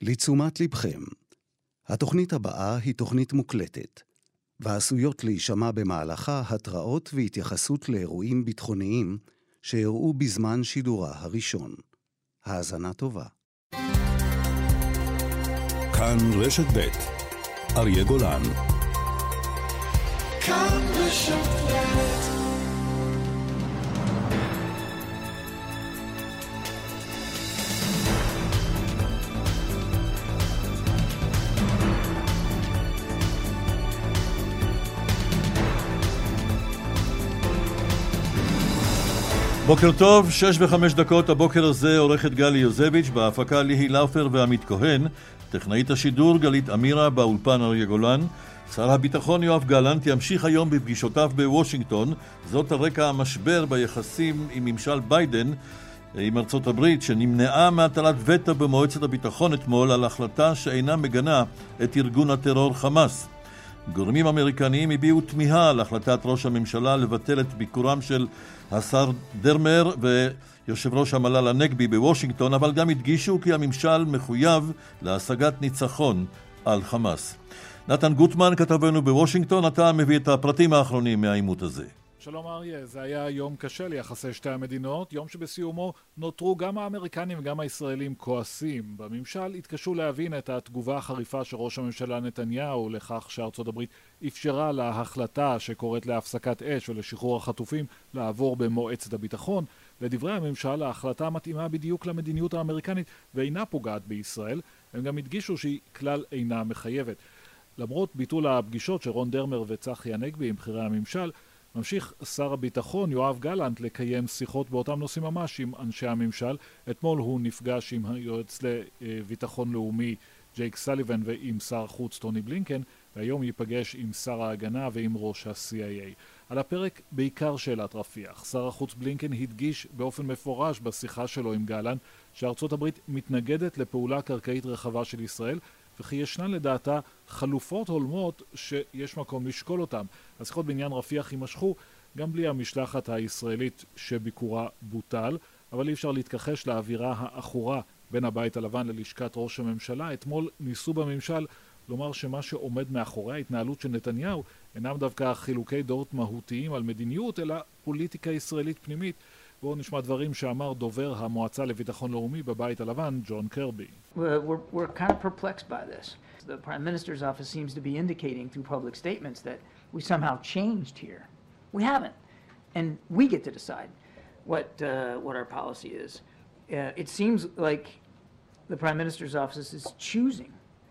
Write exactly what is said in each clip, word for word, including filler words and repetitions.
לתשומת לבכם. התוכנית הבאה היא תוכנית מוקלטת, ועשויות להישמע במהלכה התראות והתייחסות לאירועים ביטחוניים שאירעו בזמן שידורה הראשון. האזנה טובה. כאן רשת ב' אריה גולן. כאן רשת ב'. בוקר טוב, שש וחמש דקות הבוקר הזה עורכת גלי יוזביץ', בהפקה ליהי לאופר ועמית כהן, טכנאית השידור גלית אמירה, באולפן אריה גולן. שר הביטחון יואב גלנט ימשיך היום בפגישותיו בוושינגטון, זאת על רקע המשבר ביחסים עם ממשל ביידן עם ארצות הברית, שנמנעה מהטלת וטו במועצת הביטחון אתמול על החלטה שאינה מגנה את ארגון הטרור חמאס. גורמים אמריקניים הביעו תמיהה על החלטת ראש הממשלה לבטל את ביקורם של השר דרמר ויושב ראש המל"ל הנגבי בוושינגטון, אבל גם הדגישו כי הממשל מחויב להשגת ניצחון על חמאס. נתן גוטמן, כתבנו בוושינגטון, אתה מביא את הפרטים האחרונים מהעימות הזה. שלום אריה, זה היה יום קשה ליחסי שתי המדינות, יום שבסיומו נותרו גם האמריקנים וגם הישראלים כועסים. בממשל התקשו להבין את התגובה החריפה של ראש הממשלה נתניהו לכך שארצות הברית אפשרה להחלטה שקוראת להפסקת אש ולשחרור החטופים לעבור במועצת הביטחון. לדברי הממשל, ההחלטה מתאימה בדיוק למדיניות האמריקנית ואינה פוגעת בישראל. הם גם הדגישו שהיא כלל אינה מחייבת. למרות ביטול הפגישות של רון דרמר וצחי הנגבי עם בכירי הממשל, ממשיך שר הביטחון יואב גלנט לקיים שיחות באותם נושאים ממש עם אנשי הממשל. אתמול הוא נפגש עם היועץ לביטחון לאומי ג'ייק סליבן ועם שר החוץ טוני בלינקן, והיום ייפגש עם שר ההגנה ועם ראש ה-סי איי איי. על הפרק בעיקר שאלת רפיח. שר החוץ בלינקן הדגיש באופן מפורש בשיחה שלו עם גלנט שארצות הברית מתנגדת לפעולה קרקעית רחבה של ישראל, וכי ישנן לדעתה חלופות הולמות שיש מקום לשקול אותם. השיחות בעניין רפיח יימשכו גם בלי המשלחת הישראלית שביקורה בוטל, אבל אי אפשר להתכחש לאווירה האחורה בין הבית הלבן ללשכת ראש הממשלה. אתמול ניסו בממשל לומר שמה שעומד מאחורי ההתנהלות של נתניהו אינם דווקא חילוקי דעות מהותיים על מדיניות, אלא פוליטיקה ישראלית פנימית. בואו נשמע דברים שאמר דובר המועצה לביטחון לאומי בבית הלבן, ג'ון קרבי. We're, we're, we're kind of perplexed by this. The Prime Minister's office seems to be indicating through public statements that we somehow changed here. We haven't. And we get to decide what, uh, what our policy is. Uh, it seems like the Prime Minister's office is choosing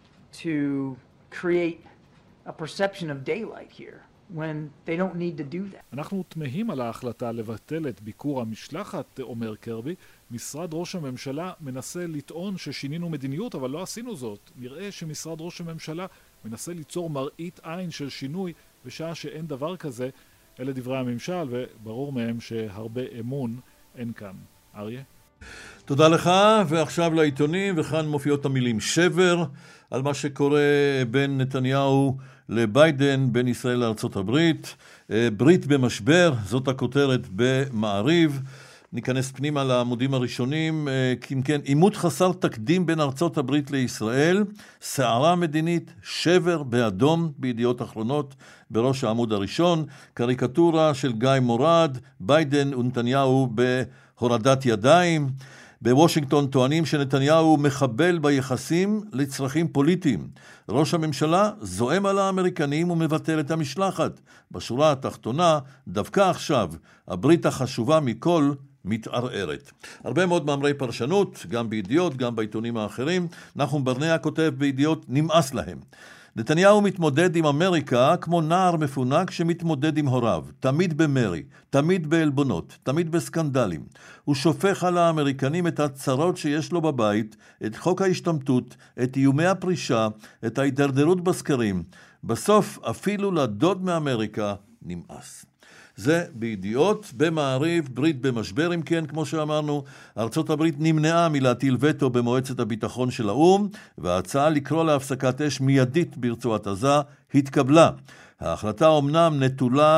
to create a perception of daylight here, when they don't need to do that. אנחנו תמהים על ההחלטה לבטל את ביקור המשלחת, אומר קרבי. משרד ראש הממשלה מנסה לטעון ששינינו מדיניות, אבל לא עשינו זאת. נראה שמשרד ראש הממשלה מנסה ליצור מראית עין של שינוי בשעה שאין דבר כזה. אלה דברי הממשל, וברור מהם שהרבה אמון אין כאן. אריה? תודה לך, ועכשיו לעיתונים, וכאן מופיעות המילים שבר על מה שקורה בין נתניהו לביידן, בין ישראל לארצות הברית. ברית במשבר, זאת הכותרת במעריב. ניכנס פנימה לעמודים הראשונים. אם כן, עימות חסר תקדים בין ארצות הברית לישראל, סערה מדינית, שבר באדום בידיעות אחרונות בראש העמוד הראשון, קריקטורה של גיא מורד, ביידן ונתניהו בהורדת ידיים. בוושינגטון טוענים שנתניהו מחבל ביחסים לצרכים פוליטיים. ראש הממשלה זועם על האמריקנים ומבטל את המשלחת. בשורה התחתונה, דווקא עכשיו, הברית החשובה מכל מתערערת. הרבה מאוד מאמרי פרשנות, גם בידיעות, גם בעיתונים האחרים. נחום ברנע כותב בידיעות, נמאס להם. נתניהו מתמודד עם אמריקה כמו נער מפונק שמתמודד עם הוריו, תמיד במרי, תמיד באלבונות, תמיד בסקנדלים. הוא שופך על האמריקנים את הצרות שיש לו בבית, את חוק ההשתמטות, את איומי הפרישה, את ההידרדרות בסקרים. בסוף אפילו לדוד מאמריקה נמאס. זה בידיעות. במעריב, ברית במשבר, אם כן, כמו שאמרנו, ארצות הברית נמנעה מלהטיל וטו במועצת הביטחון של האו"ם, וההצעה לקרוא להפסקת אש מיידית ברצועת עזה התקבלה. ההחלטה אומנם נטולה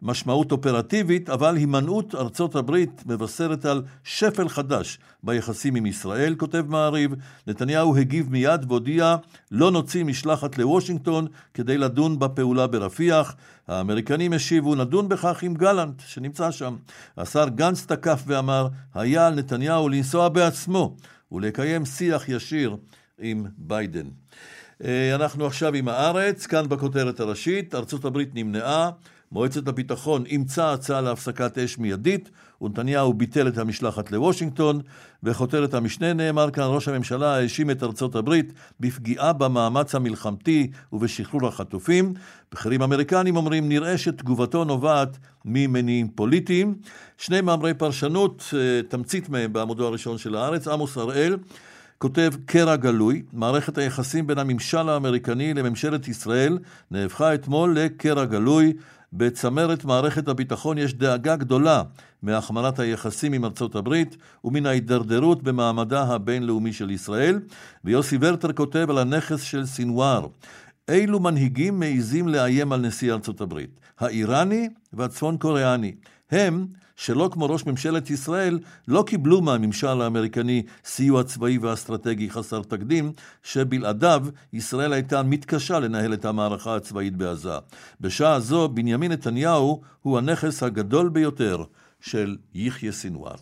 משמעות אופרטיבית, אבל הימנעות ארצות הברית מבשרת על שפל חדש ביחסים עם ישראל, כותב מעריב. נתניהו הגיב מיד והודיע, לא נוציא משלחת לוושינגטון כדי לדון בפעולה ברפיח. האמריקנים השיבו, נדון בכך עם גלנט שנמצא שם. השר גנץ תקף ואמר, היה על נתניהו לנסוע בעצמו ולקיים שיח ישיר עם ביידן. אנחנו עכשיו עם הארץ, כאן בכותרת הראשית, ארצות הברית נמנעה, מועצת הביטחון אימצה הצעה להפסקת אש מיידית, ונתניהו ביטל את המשלחת לוושינגטון. בכותרת המשנה נאמר כאן, ראש הממשלה האשים את ארצות הברית בפגיעה במאמץ המלחמתי ובשחרור החטופים. בכירים אמריקנים אומרים, נראה שתגובתו נובעת ממניעים פוליטיים. שני מאמרי פרשנות, תמצית מהם בעמודו הראשון של הארץ. עמוס הראל כותב, קרע גלוי, מערכת היחסים בין הממשל האמריקני לממשלת ישראל נהפכה אתמול לקרע גלוי. בצמרת מערכת הביטחון יש דאגה גדולה מהחמרת היחסים עם ארצות הברית ומן ההידרדרות במעמדה הבינלאומי של ישראל. ויוסי ורטר כותב על הנכס של סינואר. אילו מנהיגים מעיזים לאיים על נשיא ארצות הברית? האיראני והצפון קוריאני. הם, שלא כמו ראש ממשלת ישראל, לא קיבלו מהממשל האמריקני סיוע צבאי ואסטרטגי חסר תקדים, שבלעדיו ישראל הייתה מתקשה לנהל את המערכה הצבאית בעזה. בשעה זו, בנימין נתניהו הוא הנכס הגדול ביותר של יחיא סינואר.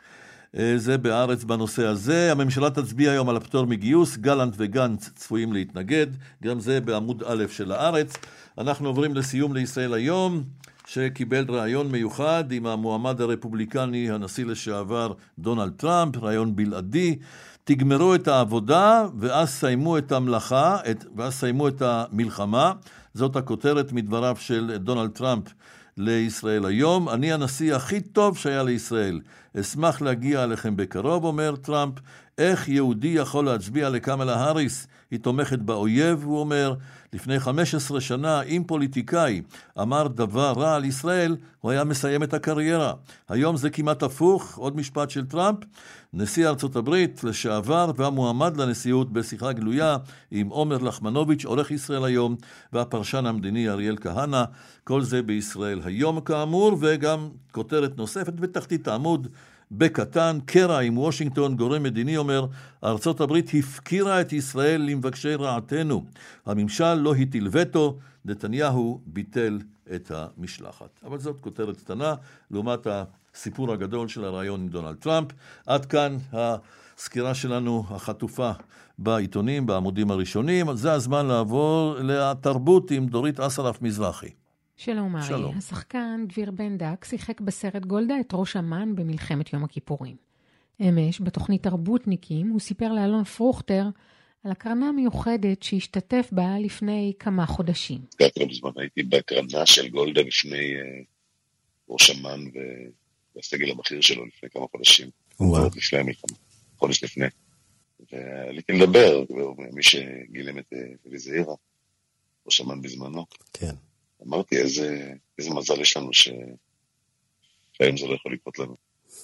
זה בארץ בנושא הזה. הממשלה תצביע היום על הפטור מגיוס, גלנט וגנץ צפויים להתנגד, גם זה בעמוד א' של הארץ. אנחנו עוברים לסיום לישראל היום, שקיבל רעיון מיוחד עם המועמד הרפובליקני, הנשיא לשעבר דונלד טראמפ, רעיון בלעדי. תגמרו את העבודה ואז סיימו את המלאכה, את, ואז סיימו את המלחמה. זאת הכותרת מדבריו של דונלד טראמפ לישראל היום. אני הנשיא הכי טוב שהיה לישראל. אשמח להגיע אליכם בקרוב, אומר טראמפ. איך יהודי יכול להצביע לקמלה האריס? היא תומכת באויב, הוא אומר. לפני חמש עשרה שנה, אם פוליטיקאי אמר דבר רע על ישראל, הוא היה מסיים את הקריירה. היום זה כמעט הפוך. עוד משפט של טראמפ. נשיא ארצות הברית לשעבר והמועמד לנשיאות בשיחה גלויה עם עומר לחמנוביץ', עורך ישראל היום, והפרשן המדיני אריאל כהנא. כל זה בישראל היום כאמור, וגם כותרת נוספת בתחתית העמוד, בקטן, קרע עם וושינגטון, גורם מדיני אומר, ארצות הברית הפקירה את ישראל למבקשי רעתנו. הממשל לא הטיל וטו, נתניהו ביטל את המשלחת. אבל זאת כותרת קטנה, לעומת הסיפור הגדול של הרעיון עם דונלד טראמפ. עד כאן הסקירה שלנו החטופה בעיתונים, בעמודים הראשונים. זה הזמן לעבור לתרבות עם דורית אסרף מזרחי. שלום ארי, שלום. השחקן דביר בן דק שיחק בסרט גולדה את ראש אמן במלחמת יום הכיפורים. אמש, בתוכנית תרבותניקים, הוא סיפר לאלון פרוכטר על הקרנה מיוחדת שהשתתף בה לפני כמה חודשים. הגעתי לא בזמן, הייתי בהקרנה של גולדה לפני uh, ראש אמן והסגל הבכיר שלו לפני כמה חודשים. וואו. לפני המלחמה, חודש לפני. ועליתי לדבר, מי שגילם את אלי זעירה, ראש אמן בזמנו. כן. אמרתי, איזה, איזה מזל יש לנו ש... שהיום זה לא יכול לקרות לנו.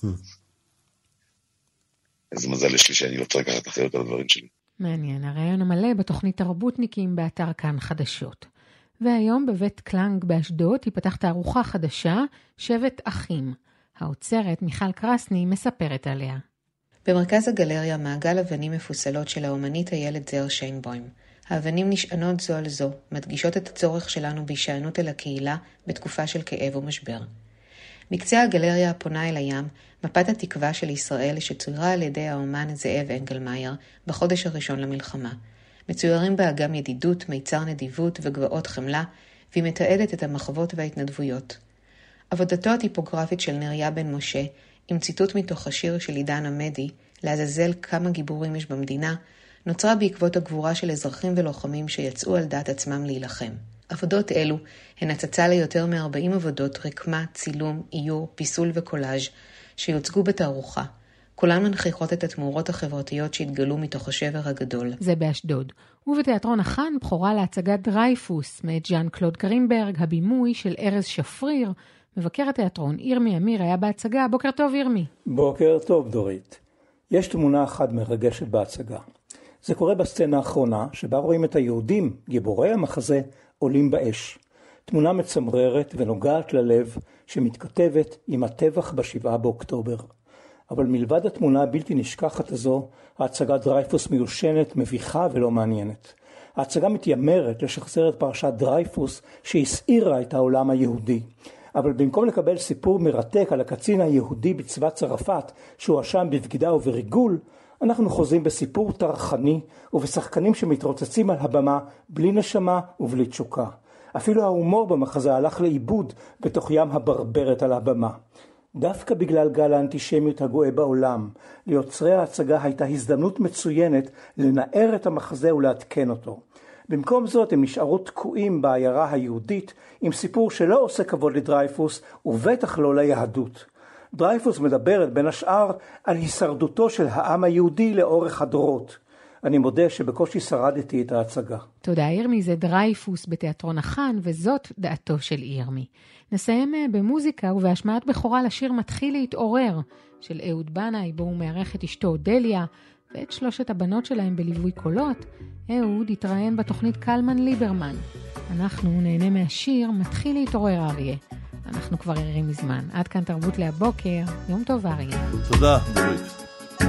איזה מזל יש לי שאני לא צריך לקחת אחריות על הדברים שלי. מעניין, הרעיון המלא בתוכנית תרבותניקים באתר כאן חדשות. והיום בבית קלנג באשדוד תיפתח תערוכה חדשה, שבט אחים. האוצרת מיכל קרסני מספרת עליה. במרכז הגלריה מעגל אבנים מפוסלות של האומנית הילד זר שיינבוים. האבנים נשענות זו על זו, מדגישות את הצורך שלנו בהישענות אל הקהילה בתקופה של כאב ומשבר. בקצה הגלריה הפונה אל הים, מפת התקווה של ישראל שצוירה על ידי האומן זאב אנגלמאייר בחודש הראשון למלחמה. מצוירים בה גם ידידות, מיצר נדיבות וגבעות חמלה, והיא מתעדת את המחוות וההתנדבויות. עבודתו הטיפוגרפית של נריה בן משה, עם ציטוט מתוך השיר של עידן עמדי, לעזאזל כמה גיבורים יש במדינה, נוצרה בעקבות הגבורה של אזרחים ולוחמים שיצאו על דעת עצמם להילחם. עבודות אלו הן הצצה ליותר מ-ארבעים עבודות רקמה, צילום, איור, פיסול וקולאז' שיוצגו בתערוכה. כולן מנכיחות את התמורות החברתיות שהתגלו מתוך השבר הגדול. זה באשדוד. ובתיאטרון החאן בחורה להצגת דרייפוס מאת ז'אן קלוד קרימברג, הבימוי של ארז שפריר. מבקר התיאטרון ירמי אמיר היה בהצגה. בוקר טוב ירמי. בוקר טוב דורית. יש תמונה אחת מרגשת בהצגה. זה קורה בסצנה האחרונה, שבה רואים את היהודים, גיבורי המחזה, עולים באש. תמונה מצמררת ונוגעת ללב שמתכתבת עם הטבח בשבעה באוקטובר. אבל מלבד התמונה הבלתי נשכחת הזו, ההצגה דרייפוס מיושנת, מביכה ולא מעניינת. ההצגה מתיימרת לשחזר את פרשת דרייפוס שהסעירה את העולם היהודי. אבל במקום לקבל סיפור מרתק על הקצין היהודי בצבא צרפת שהואשם בבגידה ובריגול, אנחנו חוזים בסיפור טרחני ובשחקנים שמתרוצצים על הבמה בלי נשמה ובלי תשוקה. אפילו ההומור במחזה הלך לאיבוד בתוך ים הברברת על הבמה. דווקא בגלל גל האנטישמיות הגואה בעולם, ליוצרי ההצגה הייתה הזדמנות מצוינת לנער את המחזה ולעדכן אותו. במקום זאת הם נשארו תקועים בעיירה היהודית עם סיפור שלא עושה כבוד לדרייפוס ובטח לא ליהדות. דרייפוס מדברת בין השאר על הישרדותו של העם היהודי לאורך הדורות. אני מודה שבקושי שרדתי את ההצגה. תודה ירמי, זה דרייפוס בתיאטרון החאן, וזאת דעתו של ירמי. נסיים במוזיקה ובהשמעת בכורה לשיר מתחיל להתעורר של אהוד בנאי, בו הוא מערך את אשתו אודליה ואת שלושת הבנות שלהם בליווי קולות. אהוד התראיין בתוכנית קלמן ליברמן. אנחנו נהנה מהשיר מתחיל להתעורר אריה. אנחנו כבר ערים מזמן. עד כאן תרבות להבוקר. יום טוב אריה. תודה דורית.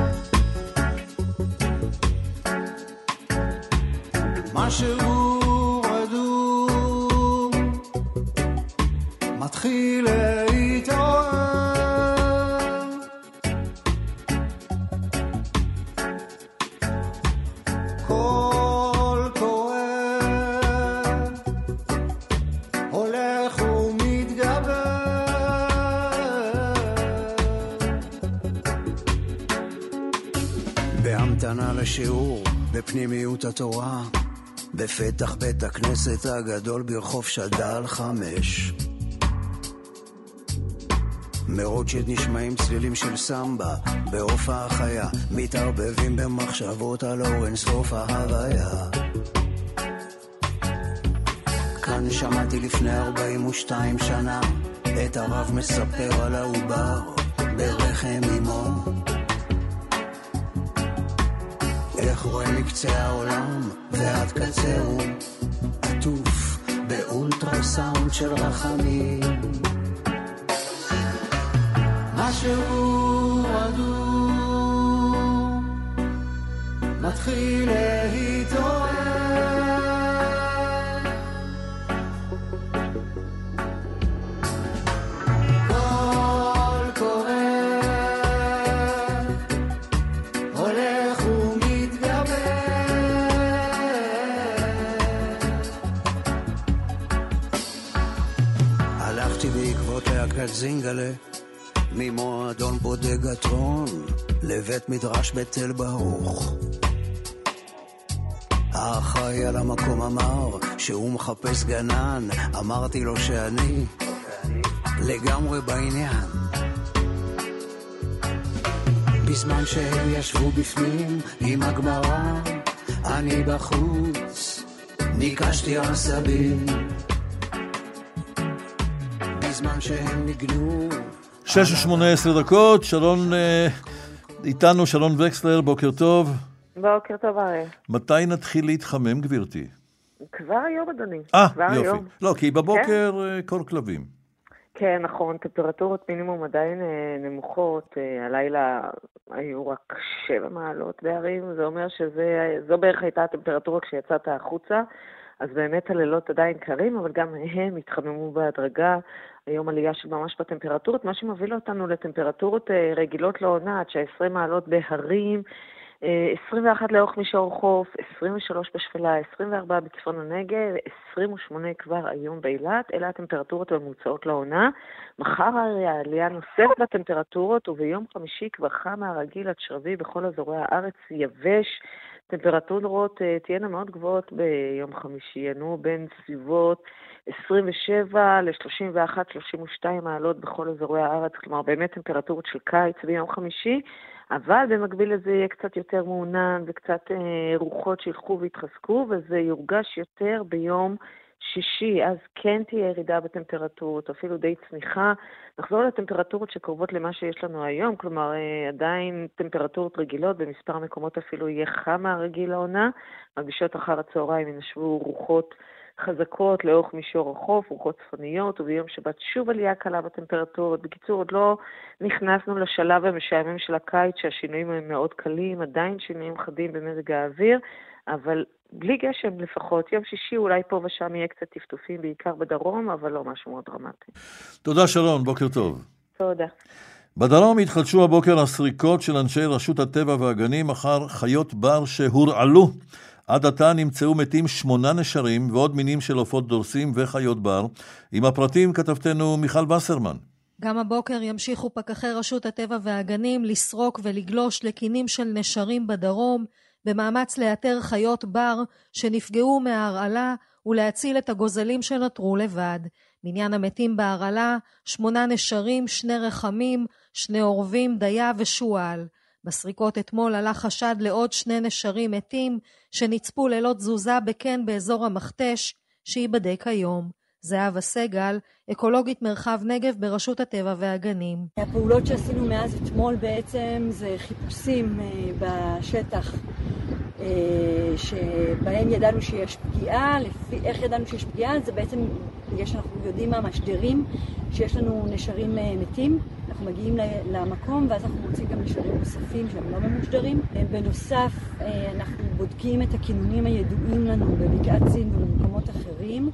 משהו רדום מתחיל להתעורר, קול קורא הולך ומתגבר, בהמתנה לשיעור בפנימיות התורה, בפתח בית הכנסת הגדול ברחוב שדל חמש. מרוטשילד נשמעים צלילים של סמבה באופה החיה, מתערבבים במחשבות על אורן סוף ההוויה. כאן שמעתי לפני ארבעים ושתיים שנה את הרב מספר על העובר ברחם אמו, איך רואה מקצה העולם ועד קצהו עטוף באולטרסאונד של רחמים. משהו אדום מתחיל להתעורר, קול קורא הולך ומתגבר, הלכתי בעקבות להקת זינגלה ממועדון בודגטרון לבית מדרש בתל ברוך. האחראי על המקום אמר שהוא מחפש גנן, אמרתי לו שאני לגמרי בעניין. בזמן שהם ישבו בפנים עם הגמרא, אני בחוץ ניקשתי עשבים. בזמן שהם ניגנו שש ושמונה עשרה דקות, שלון איתנו, שלון וקסלר, בוקר טוב. בוקר טוב הרי. מתי נתחיל להתחמם, גברתי? כבר היום, אדוני. אה, יופי. היום. לא, כי בבוקר כן? קור כלבים. כן, נכון, טמפרטורות מינימום עדיין נמוכות, הלילה היו רק שבע מעלות בערים, זה אומר שזו בערך הייתה הטמפרטורה כשיצאת החוצה, אז באמת הלילות עדיין קרים, אבל גם הם התחממו בהדרגה, היום עלייה של ממש בטמפרטורות, מה שמוביל אותנו לטמפרטורות רגילות לעונה, תשע עשרה מעלות בהרים, עשרים ואחת לאורך מישור חוף, עשרים ושלוש בשפלה, עשרים וארבע בצפון הנגב, עשרים ושמונה כבר היום באילת. אלה הטמפרטורות הממוצעות לעונה. מחר העלייה נוספת לטמפרטורות, וביום חמישי כבר חם מהרגיל עד שרבי בכל אזורי הארץ, יבש. טמפרטורות תהיינה מאוד גבוהות ביום חמישי, ינועו בין סביבות עשרים ושבע ל-שלושים ואחת שלושים ושתיים מעלות בכל אזורי הארץ, כלומר באמת טמפרטורות של קיץ ביום חמישי, אבל במקביל לזה יהיה קצת יותר מעונן וקצת אה, רוחות שילכו והתחזקו, וזה יורגש יותר ביום שישי, אז כן תהיה ירידה בטמפרטורות, אפילו די צניחה. נחזור לטמפרטורות שקרובות למה שיש לנו היום, כלומר אה, עדיין טמפרטורות רגילות, במספר מקומות אפילו יהיה חם מהרגיל לעונה, מגישות אחר הצהריים ינשבו רוחות חזקות לאורך מישור החוף, רוחות צפוניות, וביום שבת שוב עלייה קלה בטמפרטורות. בקיצור, עוד לא נכנסנו לשלב המשעמם של הקיץ, שהשינויים הם מאוד קלים, עדיין שינויים חדים במזג האוויר, אבל בלי גשם לפחות. יום שישי אולי פה ושם יהיה קצת טפטופים, בעיקר בדרום, אבל לא משהו מאוד דרמטי. תודה שרון, בוקר טוב. תודה. בדרום התחדשו הבוקר הסריקות של אנשי רשות הטבע והגנים אחר חיות בר שהורעלו. עד עתה נמצאו מתים שמונה נשרים ועוד מינים של עופות דורסים וחיות בר. עם הפרטים כתבתנו מיכל וסרמן. גם הבוקר ימשיכו פקחי רשות הטבע והגנים לסרוק ולגלוש לקינים של נשרים בדרום, במאמץ לאתר חיות בר שנפגעו מההרעלה ולהציל את הגוזלים שנותרו לבד. מניין המתים בהרעלה, שמונה נשרים, שני רחמים, שני עורבים, דיה ושואל. בסריקות אתמול עלה חשד לעוד שני נשרים מתים שנצפו ללא תזוזה בקן באזור המכתש, שיבדק היום. זהבה סגל, אקולוגית מרחב נגב ברשות הטבע והגנים. הפעולות שעשינו מאז אתמול בעצם זה חיפושים בשטח שבהם ידענו שיש פגיעה. לפי איך ידענו שיש פגיעה? זה בעצם, יש, אנחנו יודעים מהמשדרים שיש לנו נשרים מתים. אנחנו מגיעים למקום ואז אנחנו מוצאים גם נשרים נוספים שהם לא ממושדרים. בנוסף, אנחנו בודקים את הכינונים הידועים לנו בבקעת סין ובמקומות אחרים,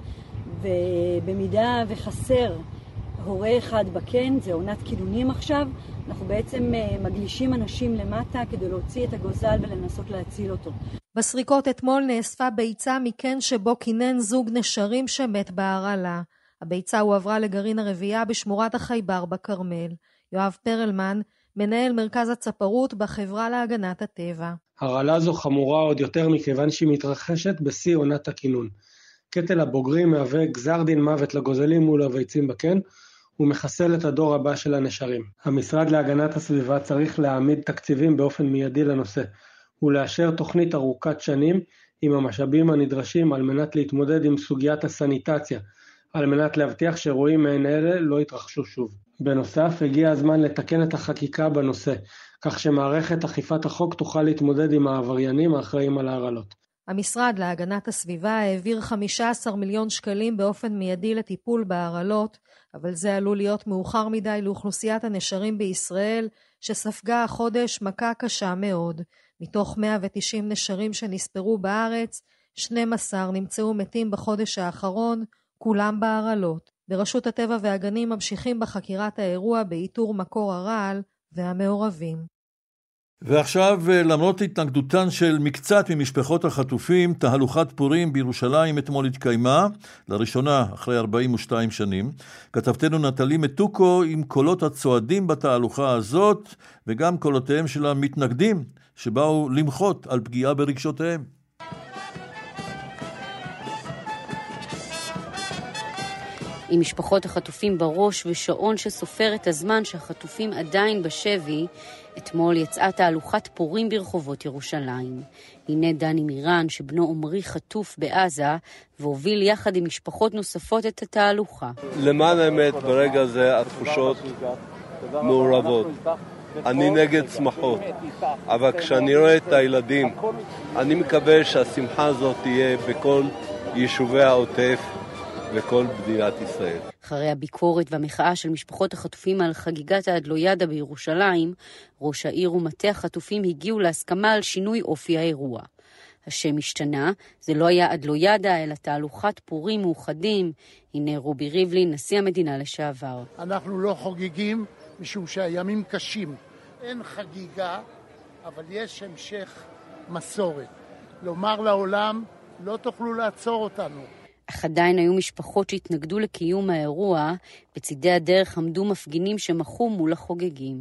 ובמידה וחסר הורה אחד בקן, זה עונת כינונים עכשיו, אנחנו בעצם מגלישים אנשים למטה כדי להוציא את הגוזל ולנסות להציל אותו. בסריקות אתמול נאספה ביצה מקן שבו כינן זוג נשרים שמת בהרעלה. הביצה הועברה לגרעין הרבייה בשמורת החייבר בכרמל. יואב פרלמן, מנהל מרכז הצפרות בחברה להגנת הטבע. הרעלה זו חמורה עוד יותר מכיוון שהיא מתרחשת בשיא עונת הכינון. קטל הבוגרים מהווה גזר דין מוות לגוזלים מול הביצים בקן, ומחסל את הדור הבא של הנשרים. המשרד להגנת הסביבה צריך להעמיד תקציבים באופן מיידי לנושא, ולאשר תוכנית ארוכת שנים עם המשאבים הנדרשים על מנת להתמודד עם סוגיית הסניטציה, על מנת להבטיח שאירועים מעין אלה לא יתרחשו שוב. בנוסף, הגיע הזמן לתקן את החקיקה בנושא, כך שמערכת אכיפת החוק תוכל להתמודד עם העבריינים האחראים על ההרעלות. המשרד להגנת הסביבה העביר חמישה עשר מיליון שקלים באופן מיידי לטיפול בהרעלות, אבל זה עלול להיות מאוחר מדי לאוכלוסיית הנשרים בישראל, שספגה החודש מכה קשה מאוד. מתוך מאה ותשעים נשרים שנספרו בארץ, שנים עשר נמצאו מתים בחודש האחרון, כולם בהרעלות. ברשות הטבע והגנים ממשיכים בחקירת האירוע באיתור מקור הרעל והמעורבים. ועכשיו, למרות התנגדותן של מקצת ממשפחות החטופים, תהלוכת פורים בירושלים אתמול התקיימה, לראשונה אחרי ארבעים ושתיים שנים. כתבתנו נטלי מתוקו עם קולות הצועדים בתהלוכה הזאת, וגם קולותיהם של המתנגדים, שבאו למחות על פגיעה ברגשותיהם. עם משפחות החטופים בראש ושעון שסופר את הזמן שהחטופים עדיין בשבי, אתמול יצאה תהלוכת פורים ברחובות ירושלים. הנה דני מירן, שבנו עומרי חטוף בעזה, והוביל יחד עם משפחות נוספות את התהלוכה. למען האמת, ברגע זה התחושות מעורבות. אני נגד שמחות, אבל כשאני רואה את הילדים, אני מקווה שהשמחה הזאת תהיה בכל יישובי העוטף וכל מדינת ישראל. אחרי הביקורת והמחאה של משפחות החטופים על חגיגת האדלוידה בירושלים, ראש העיר ומטה החטופים הגיעו להסכמה על שינוי אופי האירוע. השם השתנה, זה לא היה אדלוידה, אלא תהלוכת פורים מאוחדים. הנה רובי ריבלין, נשיא המדינה לשעבר. אנחנו לא חוגגים משום שהימים קשים. אין חגיגה, אבל יש המשך מסורת. לומר לעולם, לא תוכלו לעצור אותנו. אך עדיין היו משפחות שהתנגדו לקיום האירוע, בצידי הדרך עמדו מפגינים שמחו מול החוגגים.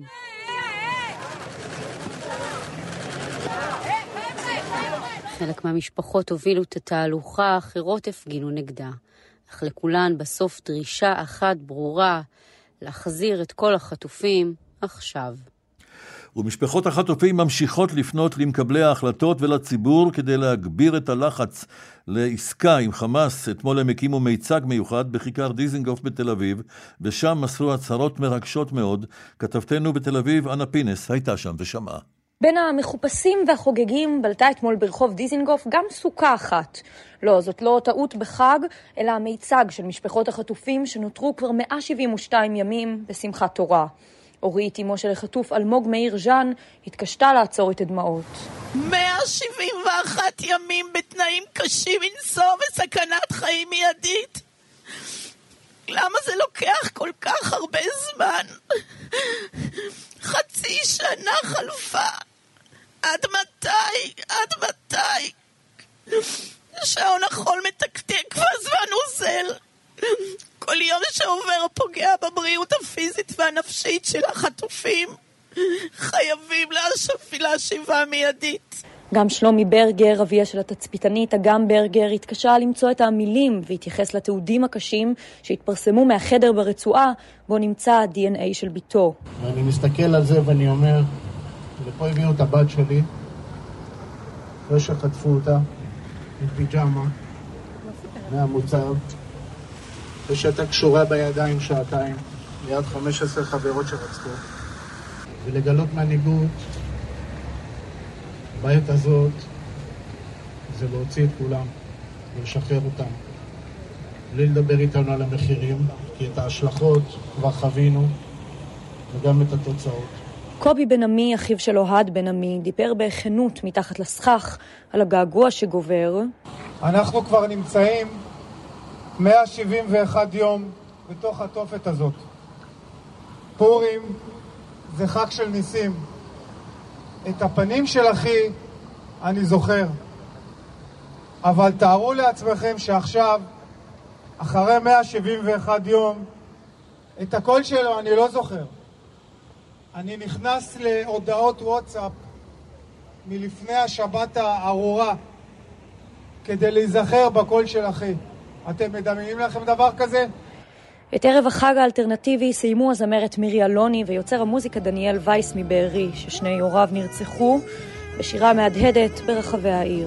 חלק מהמשפחות הובילו את התהלוכה, אחרות הפגינו נגדה. אך לכולן בסוף דרישה אחת ברורה, להחזיר את כל החטופים עכשיו. ומשפחות החטופים ממשיכות לפנות למקבלי ההחלטות ולציבור כדי להגביר את הלחץ לעסקה עם חמאס. אתמול הם הקימו מיצג מיוחד בכיכר דיזינגוף בתל אביב, ושם מסרו הצהרות מרגשות מאוד. כתבתנו בתל אביב, אנה פינס, הייתה שם ושמעה. בין המחופשים והחוגגים בלטה אתמול ברחוב דיזינגוף גם סוכה אחת. לא, זאת לא טעות בחג, אלא המיצג של משפחות החטופים שנותרו כבר מאה שבעים ושתיים ימים בשמחת תורה. אורית, אמו של החטוף אלמוג מאיר ז'אן, התקשתה לעצור את הדמעות. מאה שבעים ואחת ימים בתנאים קשים מנשוא וסכנת חיים מיידית. למה זה לוקח כל כך הרבה זמן? חצי שנה חלפה. עד מתי? עד מתי? שעון החול מתקתק והזמן אוזל. כל יום שעובר פוגע בבריאות הפיזית והנפשית של החטופים. חייבים להשיבה מיידית. גם שלומי ברגר, אביה של התצפיתנית אגם ברגר, התקשה למצוא את המילים והתייחס לתיעודים הקשים שהתפרסמו מהחדר ברצועה בו נמצא ה-די אן איי של ביתו. ואני מסתכל על זה ואני אומר, לפה הביאו את הבת שלי, אחרי שחטפו אותה, עם פיג'מה, מהמוצב, ושהייתה קשורה בידיים שעתיים, ליד חמש עשרה חברות שרצחו, ולגלות מנהיגות, בעת הזאת, זה להוציא את כולם, ולשחרר אותם. בלי לדבר איתנו על המחירים, כי את ההשלכות כבר חווינו, וגם את התוצאות. קובי בן עמי, אחיו של אוהד בן עמי, דיבר בכנות מתחת לסכך על הגעגוע שגובר. אנחנו כבר נמצאים מאה שבעים ואחד יום בתוך התופת הזאת. פורים זה חג של ניסים. את הפנים של אחי אני זוכר. אבל תארו לעצמכם שעכשיו, אחרי מאה שבעים ואחד יום, את הקול שלו אני לא זוכר. אני נכנס להודעות וואטסאפ מלפני השבת הארורה כדי להיזכר בקול של אחי. אתם מדמיינים לכם דבר כזה? את ערב החג האלטרנטיבי סיימו הזמרת מירי אלוני ויוצר המוזיקה דניאל וייס מבארי, ששני הוריו נרצחו בשירה מהדהדת ברחבי העיר.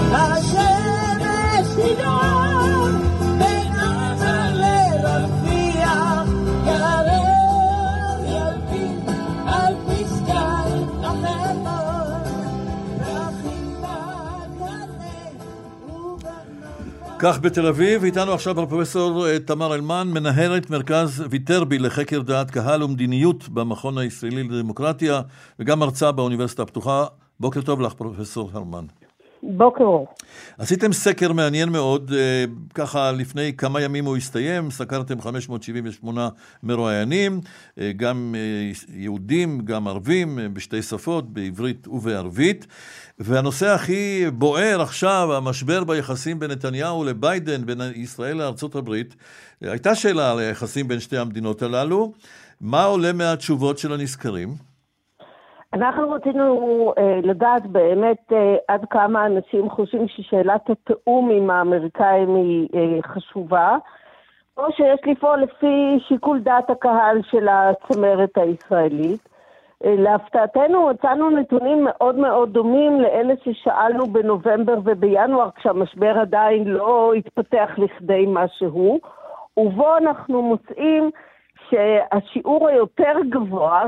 השמש תדעון בין ענה לרפיח ירב ילבין על פסקי החלון והחיבה כך בתל אביב, איתנו עכשיו הפרופסור תמר אלמן, מנהלת מרכז ויטרבי לחקר דעת קהל ומדיניות במכון הישראלי לדמוקרטיה, וגם מרצה באוניברסיטה הפתוחה. בוקר טוב לך, פרופסור אלמן. בוקר אור. עשיתם סקר מעניין מאוד, ככה לפני כמה ימים הוא הסתיים, סקרתם חמש מאות שבעים ושמונה מרואיינים, גם יהודים, גם ערבים, בשתי שפות, בעברית ובערבית, והנושא הכי בוער עכשיו, המשבר ביחסים בין נתניהו לביידן, בין ישראל לארצות הברית, הייתה שאלה על היחסים בין שתי המדינות הללו. מה עולה מהתשובות של הנזכרים? אנחנו רצינו אה, לדעת באמת אה, עד כמה אנשים חושבים ששאלת התאום עם האמריקאים היא אה, חשובה, או שיש לפעול לפי שיקול דעת הקהל של הצמרת הישראלית. אה, להפתעתנו מצאנו נתונים מאוד מאוד דומים לאלה ששאלנו בנובמבר ובינואר, כשהמשבר עדיין לא התפתח לכדי משהו, ובו אנחנו מוצאים שהשיעור היותר גבוה,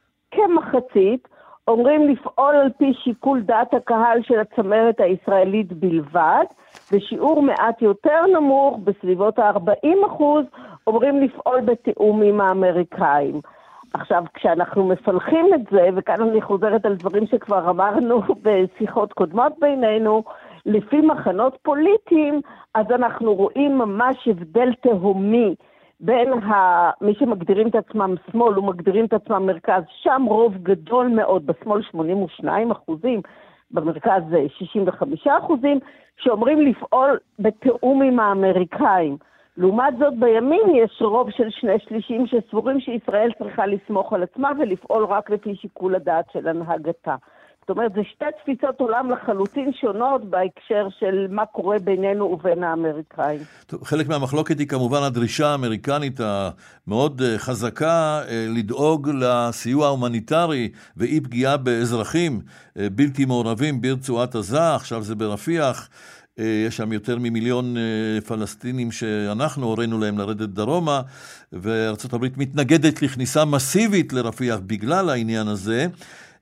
כמחצית, אומרים לפעול על פי שיקול דעת הקהל של הצמרת הישראלית בלבד, ושיעור מעט יותר נמוך, בסביבות ה-ארבעים אחוז, אומרים לפעול בתיאום עם האמריקאים. עכשיו, כשאנחנו מפלחים את זה, וכאן אני חוזרת על דברים שכבר אמרנו בשיחות קודמות בינינו, לפי מחנות פוליטיים, אז אנחנו רואים ממש הבדל תהומי, בין ה... מי שמגדירים את עצמם שמאל ומגדירים את עצמם מרכז, שם רוב גדול מאוד, בשמאל שמונים ושניים אחוזים, במרכז שישים וחמישה אחוזים, שאומרים לפעול בתיאום עם האמריקאים. לעומת זאת בימין יש רוב של שני שלישים שסבורים שישראל צריכה לסמוך על עצמה ולפעול רק לפי שיקול הדעת של הנהגתה. זאת אומרת, זה שתי תפיסות עולם לחלוטין שונות בהקשר של מה קורה בינינו ובין האמריקאים. טוב, חלק מהמחלוקת היא כמובן הדרישה האמריקנית המאוד חזקה לדאוג לסיוע ההומניטרי ואי פגיעה באזרחים בלתי מעורבים ברצועת עזה, עכשיו זה ברפיח. יש שם יותר ממיליון פלסטינים שאנחנו הורינו להם לרדת דרומה, וארצות הברית מתנגדת לכניסה מסיבית לרפיח בגלל העניין הזה.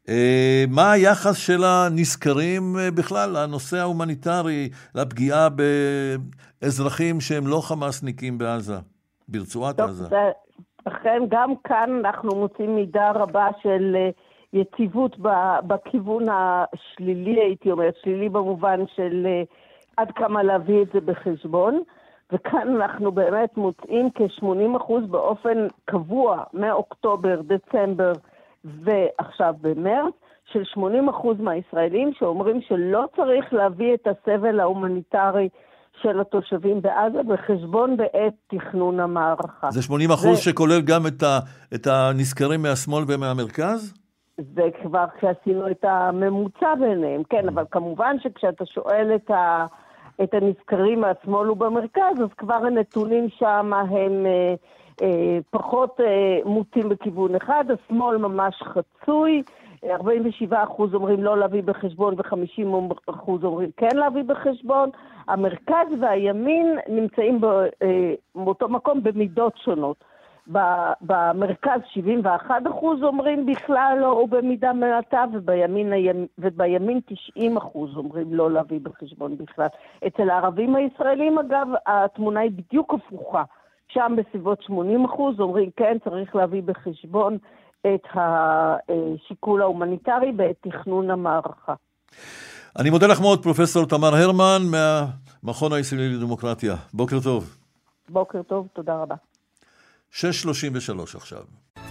מה היחס של הנזכרים בכלל, לנושא ההומניטרי, לפגיעה באזרחים שהם לא חמאסניקים בעזה, ברצועת עזה? אכן, גם כאן אנחנו מוצאים מידה רבה של יציבות בכיוון השלילי, הייתי אומרת, שלילי במובן של עד כמה להביא את זה בחשבון, וכאן אנחנו באמת מוצאים כ-שמונים אחוז באופן קבוע, מאוקטובר, דצמבר ועכשיו במרץ, של שמונים אחוז מהישראלים שאומרים שלא צריך להביא את הסבל ההומניטרי של התושבים בעזה בחשבון בעת תכנון המערכה. זה שמונים אחוז ו... שכולל גם את, ה... את הנזכרים מהשמאל ומהמרכז? זה כבר כשעשינו את הממוצע ביניהם, כן, אבל כמובן שכשאתה שואל את, ה... את הנזכרים מהשמאל ובמרכז, אז כבר הנתונים שם הם אה, אה, פחות אה, מוטים בכיוון אחד, השמאל ממש חצוי, ארבעים ושבעה אחוז אומרים לא להביא בחשבון ו-חמישים אחוז אומרים כן להביא בחשבון. המרכז והימין נמצאים באותו מקום במידות שונות. במרכז שבעים ואחד אחוז אומרים בכלל לא או במידה מעטה, ובימין, ובימין תשעים אחוז אומרים לא להביא בחשבון בכלל. אצל הערבים הישראלים אגב התמונה היא בדיוק הפוכה. שם בסביבות שמונים אחוז אומרים כן צריך להביא בחשבון את השיקול ההומניטרי בעת תכנון המערכה. אני מודה לך מאוד, פרופסור תמר הרמן מהמכון הישראלי לדמוקרטיה. בוקר טוב. בוקר טוב, תודה רבה. שש שלושים ושלוש עכשיו.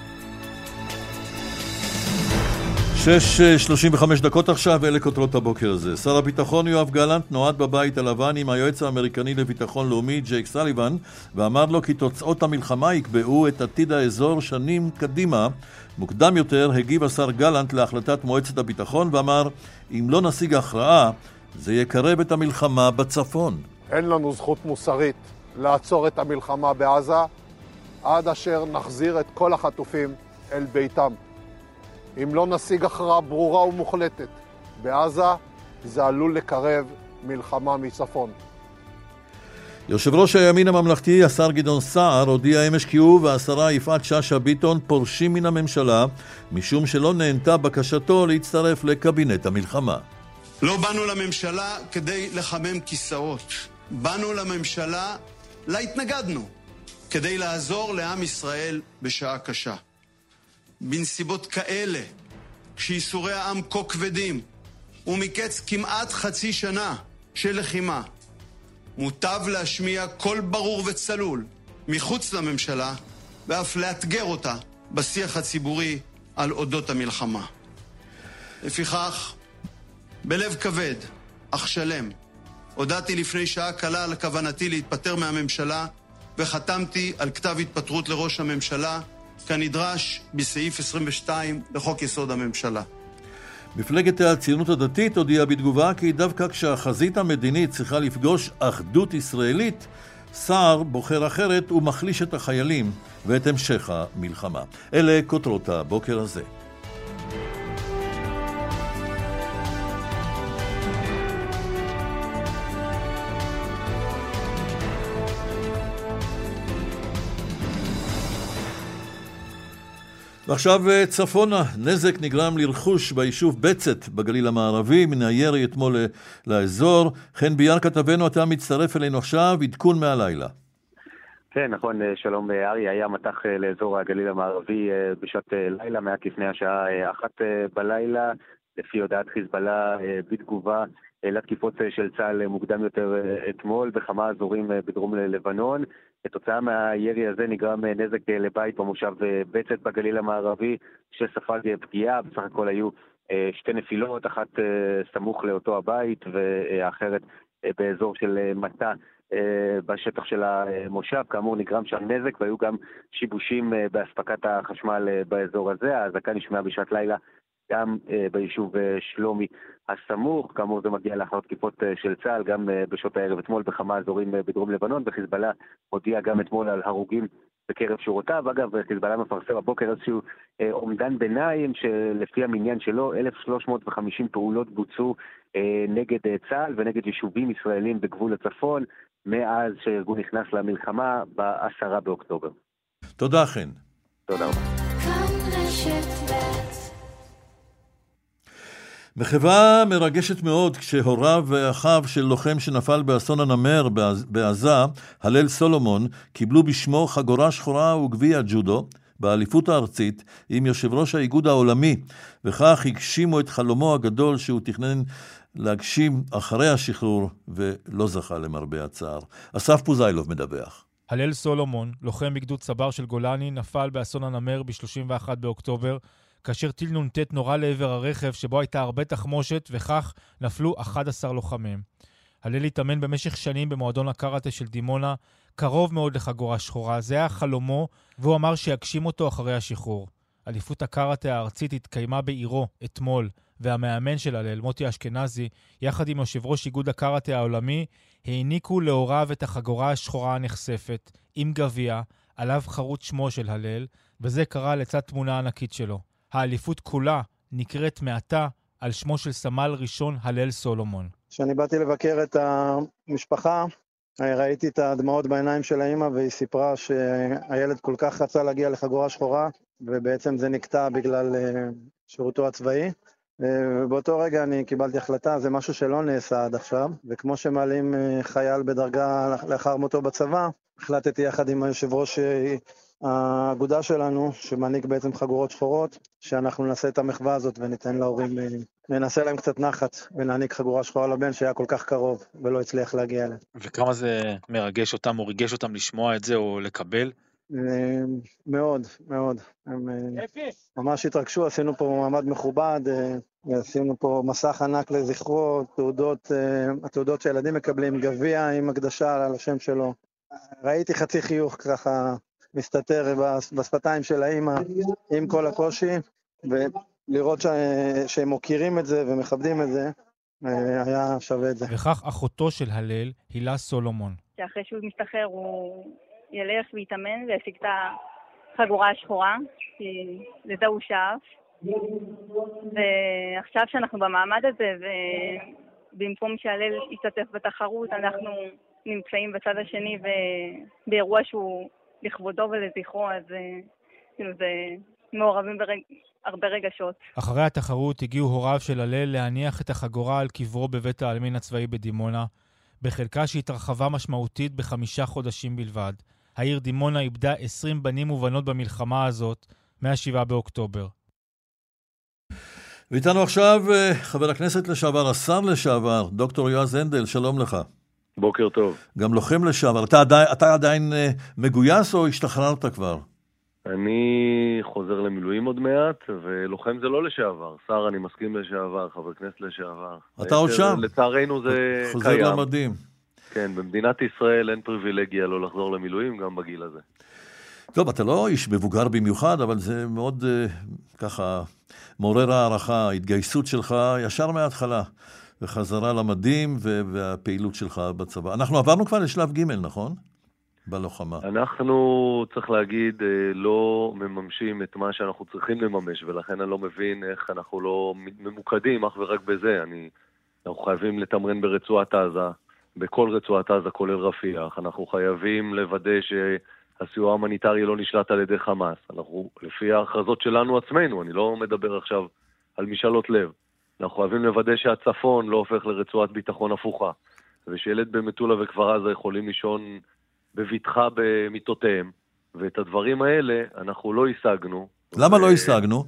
שש שלושים וחמש דקות עכשיו, אלה כותרות הבוקר הזה. שר הביטחון יואב גלנט נועד בבית הלבן עם היועץ האמריקני לביטחון לאומי ג'ייק סליבן, ואמר לו כי תוצאות המלחמה יקבעו את עתיד האזור שנים קדימה. מוקדם יותר הגיב השר גלנט להחלטת מועצת הביטחון ואמר, אם לא נשיג הכרעה, זה יקרב את המלחמה בצפון. אין לנו זכות מוסרית לעצור את המלחמה בעזה, עד אשר נחזיר את כל החטופים אל ביתם. אם לא נשיג הכרעה ברורה ומוחלטת בעזה, זה עלול לקרב מלחמה מצפון. יושב ראש הימין הממלכתי, השר גדעון סער, הודיע אמש כי הוא והשרה יפעת שאשא ביטון פורשים מן הממשלה, משום שלא נענתה בקשתו להצטרף לקבינט המלחמה. לא באנו לממשלה כדי לחמם כיסאות. באנו לממשלה, לה התנגדנו, כדי לעזור לעם ישראל בשעה קשה. בנסיבות כאלה, כשיסורי העם כה כבדים, ומקץ כמעט חצי שנה של לחימה, מוטב להשמיע קול ברור וצלול מחוץ לממשלה, ואף לאתגר אותה בשיח הציבורי על אודות המלחמה. לפיכך, בלב כבד, אך שלם, הודעתי לפני שעה קלה על כוונתי להתפטר מהממשלה, וחתמתי על כתב התפטרות לראש הממשלה, כנדרש בסעיף עשרים ושתיים לחוק יסוד הממשלה. מפלגת הציונות הדתית הודיעה בתגובה כי דווקא כשהחזית המדינית צריכה לפגוש אחדות ישראלית, סער בוחר אחרת ומחליש את החיילים ואת המשך המלחמה. אלה כותרות הבוקר הזה. ועכשיו צפונה, נזק נגרם לרכוש ביישוב בצת בגליל המערבי מן הירי אתמול לאזור. חן ביאר כתבנו, אתה מצטרף אלינו עכשיו, עדכון מהלילה. כן, נכון, שלום ארי, היה מטח לאזור הגליל המערבי בשעת לילה, מעט לפני השעה אחת בלילה, לפי הודעת חיזבאללה בתגובה לתקיפות של צה"ל מוקדם יותר אתמול בכמה אזורים בדרום לבנון. כתוצאה מהירי הזה נגרם נזק לבית במושב בצת בגליל המערבי שספג פגיעה. בסך הכל היו שתי נפילות, אחת סמוך לאותו הבית ואחרת באזור של מטה בשטח של המושב. כאמור נגרם שם נזק והיו גם שיבושים באספקת החשמל באזור הזה. האזעקה נשמעה בשעת לילה גם ביישוב שלומי הסמוך. כאמור זה מגיע לאחר תקיפות של צה"ל גם בשעות הערב אתמול בכמה אזורים בדרום לבנון, וחיזבאללה הודיע גם אתמול על הרוגים בקרב שורותיו. אגב, חיזבאללה מפרסם בבוקר איזשהו אומדן ביניים שלפי המניין שלו אלף שלוש מאות וחמישים פעולות בוצעו נגד צה"ל ונגד יישובים ישראלים בגבול הצפון מאז שהארגון נכנס למלחמה בעשרה באוקטובר. תודה חן. תודה רבה. מחווה מרגשת מאוד כשהוריו ואחיו של לוחם שנפל באסון הנמר בעזה, הלל סולומון, קיבלו בשמו חגורה שחורה וגביע ג'ודו באליפות הארצית עם יושב ראש האיגוד העולמי, וכך הגשימו את חלומו הגדול שהוא תכנן להגשים אחרי השחרור ולא זכה למרבה הצער. אסף פוזיילוב מדווח. הלל סולומון, לוחם בגדוד צבר של גולני, נפל באסון הנמר ב-שלושים ואחד באוקטובר, כאשר טיל נ"ט נורה לעבר הרכב שבו הייתה הרבה תחמושת, וכך נפלו אחד עשר לוחמים. הלל התאמן במשך שנים במועדון הקראטה של דימונה, קרוב מאוד לחגורה שחורה. זה היה חלומו, והוא אמר שיגשים אותו אחרי השחרור. אליפות הקראטה הארצית התקיימה בעירו אתמול, והמאמן של הלל, מוטי אשכנזי, יחד עם יושב ראש איגוד הקראטה העולמי, העניקו להוריו את החגורה השחורה הנחשפת, עם גביע, עליו חרוט שמו של הלל, וזה קרה לצד תמונה ענקית שלו. האליפות כולה נקראת מעתה על שמו של סמל ראשון הלל סולומון. כשאני באתי לבקר את המשפחה, ראיתי את הדמעות בעיניים של האמא, והיא סיפרה שהילד כל כך רצה להגיע לחגורה שחורה, ובעצם זה נקטע בגלל שירותו הצבאי. ובאותו רגע אני קיבלתי החלטה, זה משהו שלא נעשה עד עכשיו, וכמו שמעלים חייל בדרגה לאחר מותו בצבא, החלטתי יחד עם היושב ראש האגודה שלנו, שמעניק בעצם חגורות שחורות, שאנחנו נעשה את המחווה הזאת וניתן להורים, ננסה להם קצת נחת, ונעניק חגורה שחורה לבן שהיה כל כך קרוב ולא הצליח להגיע אליהם. וכמה זה מרגש אותם, או ריגש אותם לשמוע את זה או לקבל? מאוד, מאוד. הם ממש התרגשו, עשינו פה מעמד מכובד, עשינו פה מסך ענק לזכרו, תעודות, התעודות שהילדים מקבלים, גביע עם הקדשה על השם שלו. ראיתי חצי חיוך ככה מסתתר בשפתיים של האמא עם כל הקושי, ולראות שהם מוכירים את זה ומכבדים את זה, היה שווה את זה. וכך אחותו של הלל, הילה סולומון. שאחרי שהוא משתחרר הוא ילך ויתאמן וישיג את החגורה השחורה, כי לזה הוא שאף. ועכשיו שאנחנו במעמד הזה, ובמקום שהלל ישתתף בתחרות, אנחנו נמצאים בצד השני ובאירוע שהוא לכבודו ולזכרו, אז כאילו זה מעורבים ברג... הרבה רגשות. אחרי התחרות הגיעו הוריו של הלל להניח את החגורה על קברו בבית העלמין הצבאי בדימונה, בחלקה שהתרחבה משמעותית בחמישה חודשים בלבד. העיר דימונה איבדה עשרים בנים ובנות במלחמה הזאת מהשבעה באוקטובר. ואיתנו עכשיו חבר הכנסת לשעבר, השר לשעבר, דוקטור יועז הנדל, שלום לך. בוקר טוב. גם לוחם לשעבר. אתה עדיין, אתה עדיין מגויס או השתחררת כבר? אני חוזר למילואים עוד מעט, ולוחם זה לא לשעבר. שר אני מסכים לשעבר, חבר כנסת לשעבר. אתה עוד שם? לצערנו זה חוזר קיים. חוזר למדים. כן, במדינת ישראל אין פריבילגיה לא לחזור למילואים, גם בגיל הזה. טוב, אתה לא איש מבוגר במיוחד, אבל זה מאוד uh, ככה מעורר הערכה, ההתגייסות שלך ישר מההתחלה, וחזרה למדים והפעילות שלך בצבא. אנחנו עברנו כבר לשלב ג', נכון? בלוחמה. אנחנו, צריך להגיד, לא מממשים את מה שאנחנו צריכים לממש, ולכן אני לא מבין איך אנחנו לא ממוקדים אך ורק בזה. אני, אנחנו חייבים לתמרן ברצועת עזה, בכל רצועת עזה, כולל רפיח. אנחנו חייבים לוודא שהסיוע ההומניטרי לא נשלט על ידי חמאס. אנחנו, לפי ההכרזות שלנו עצמנו, אני לא מדבר עכשיו על משאלות לב. אנחנו חייבים לוודא שהצפון לא הופך לרצועת ביטחון הפוכה, ושילד במטולה וכפר עזה יכולים לישון בביטחה במיטותיהם, ואת הדברים האלה אנחנו לא השגנו. למה ו... לא השגנו?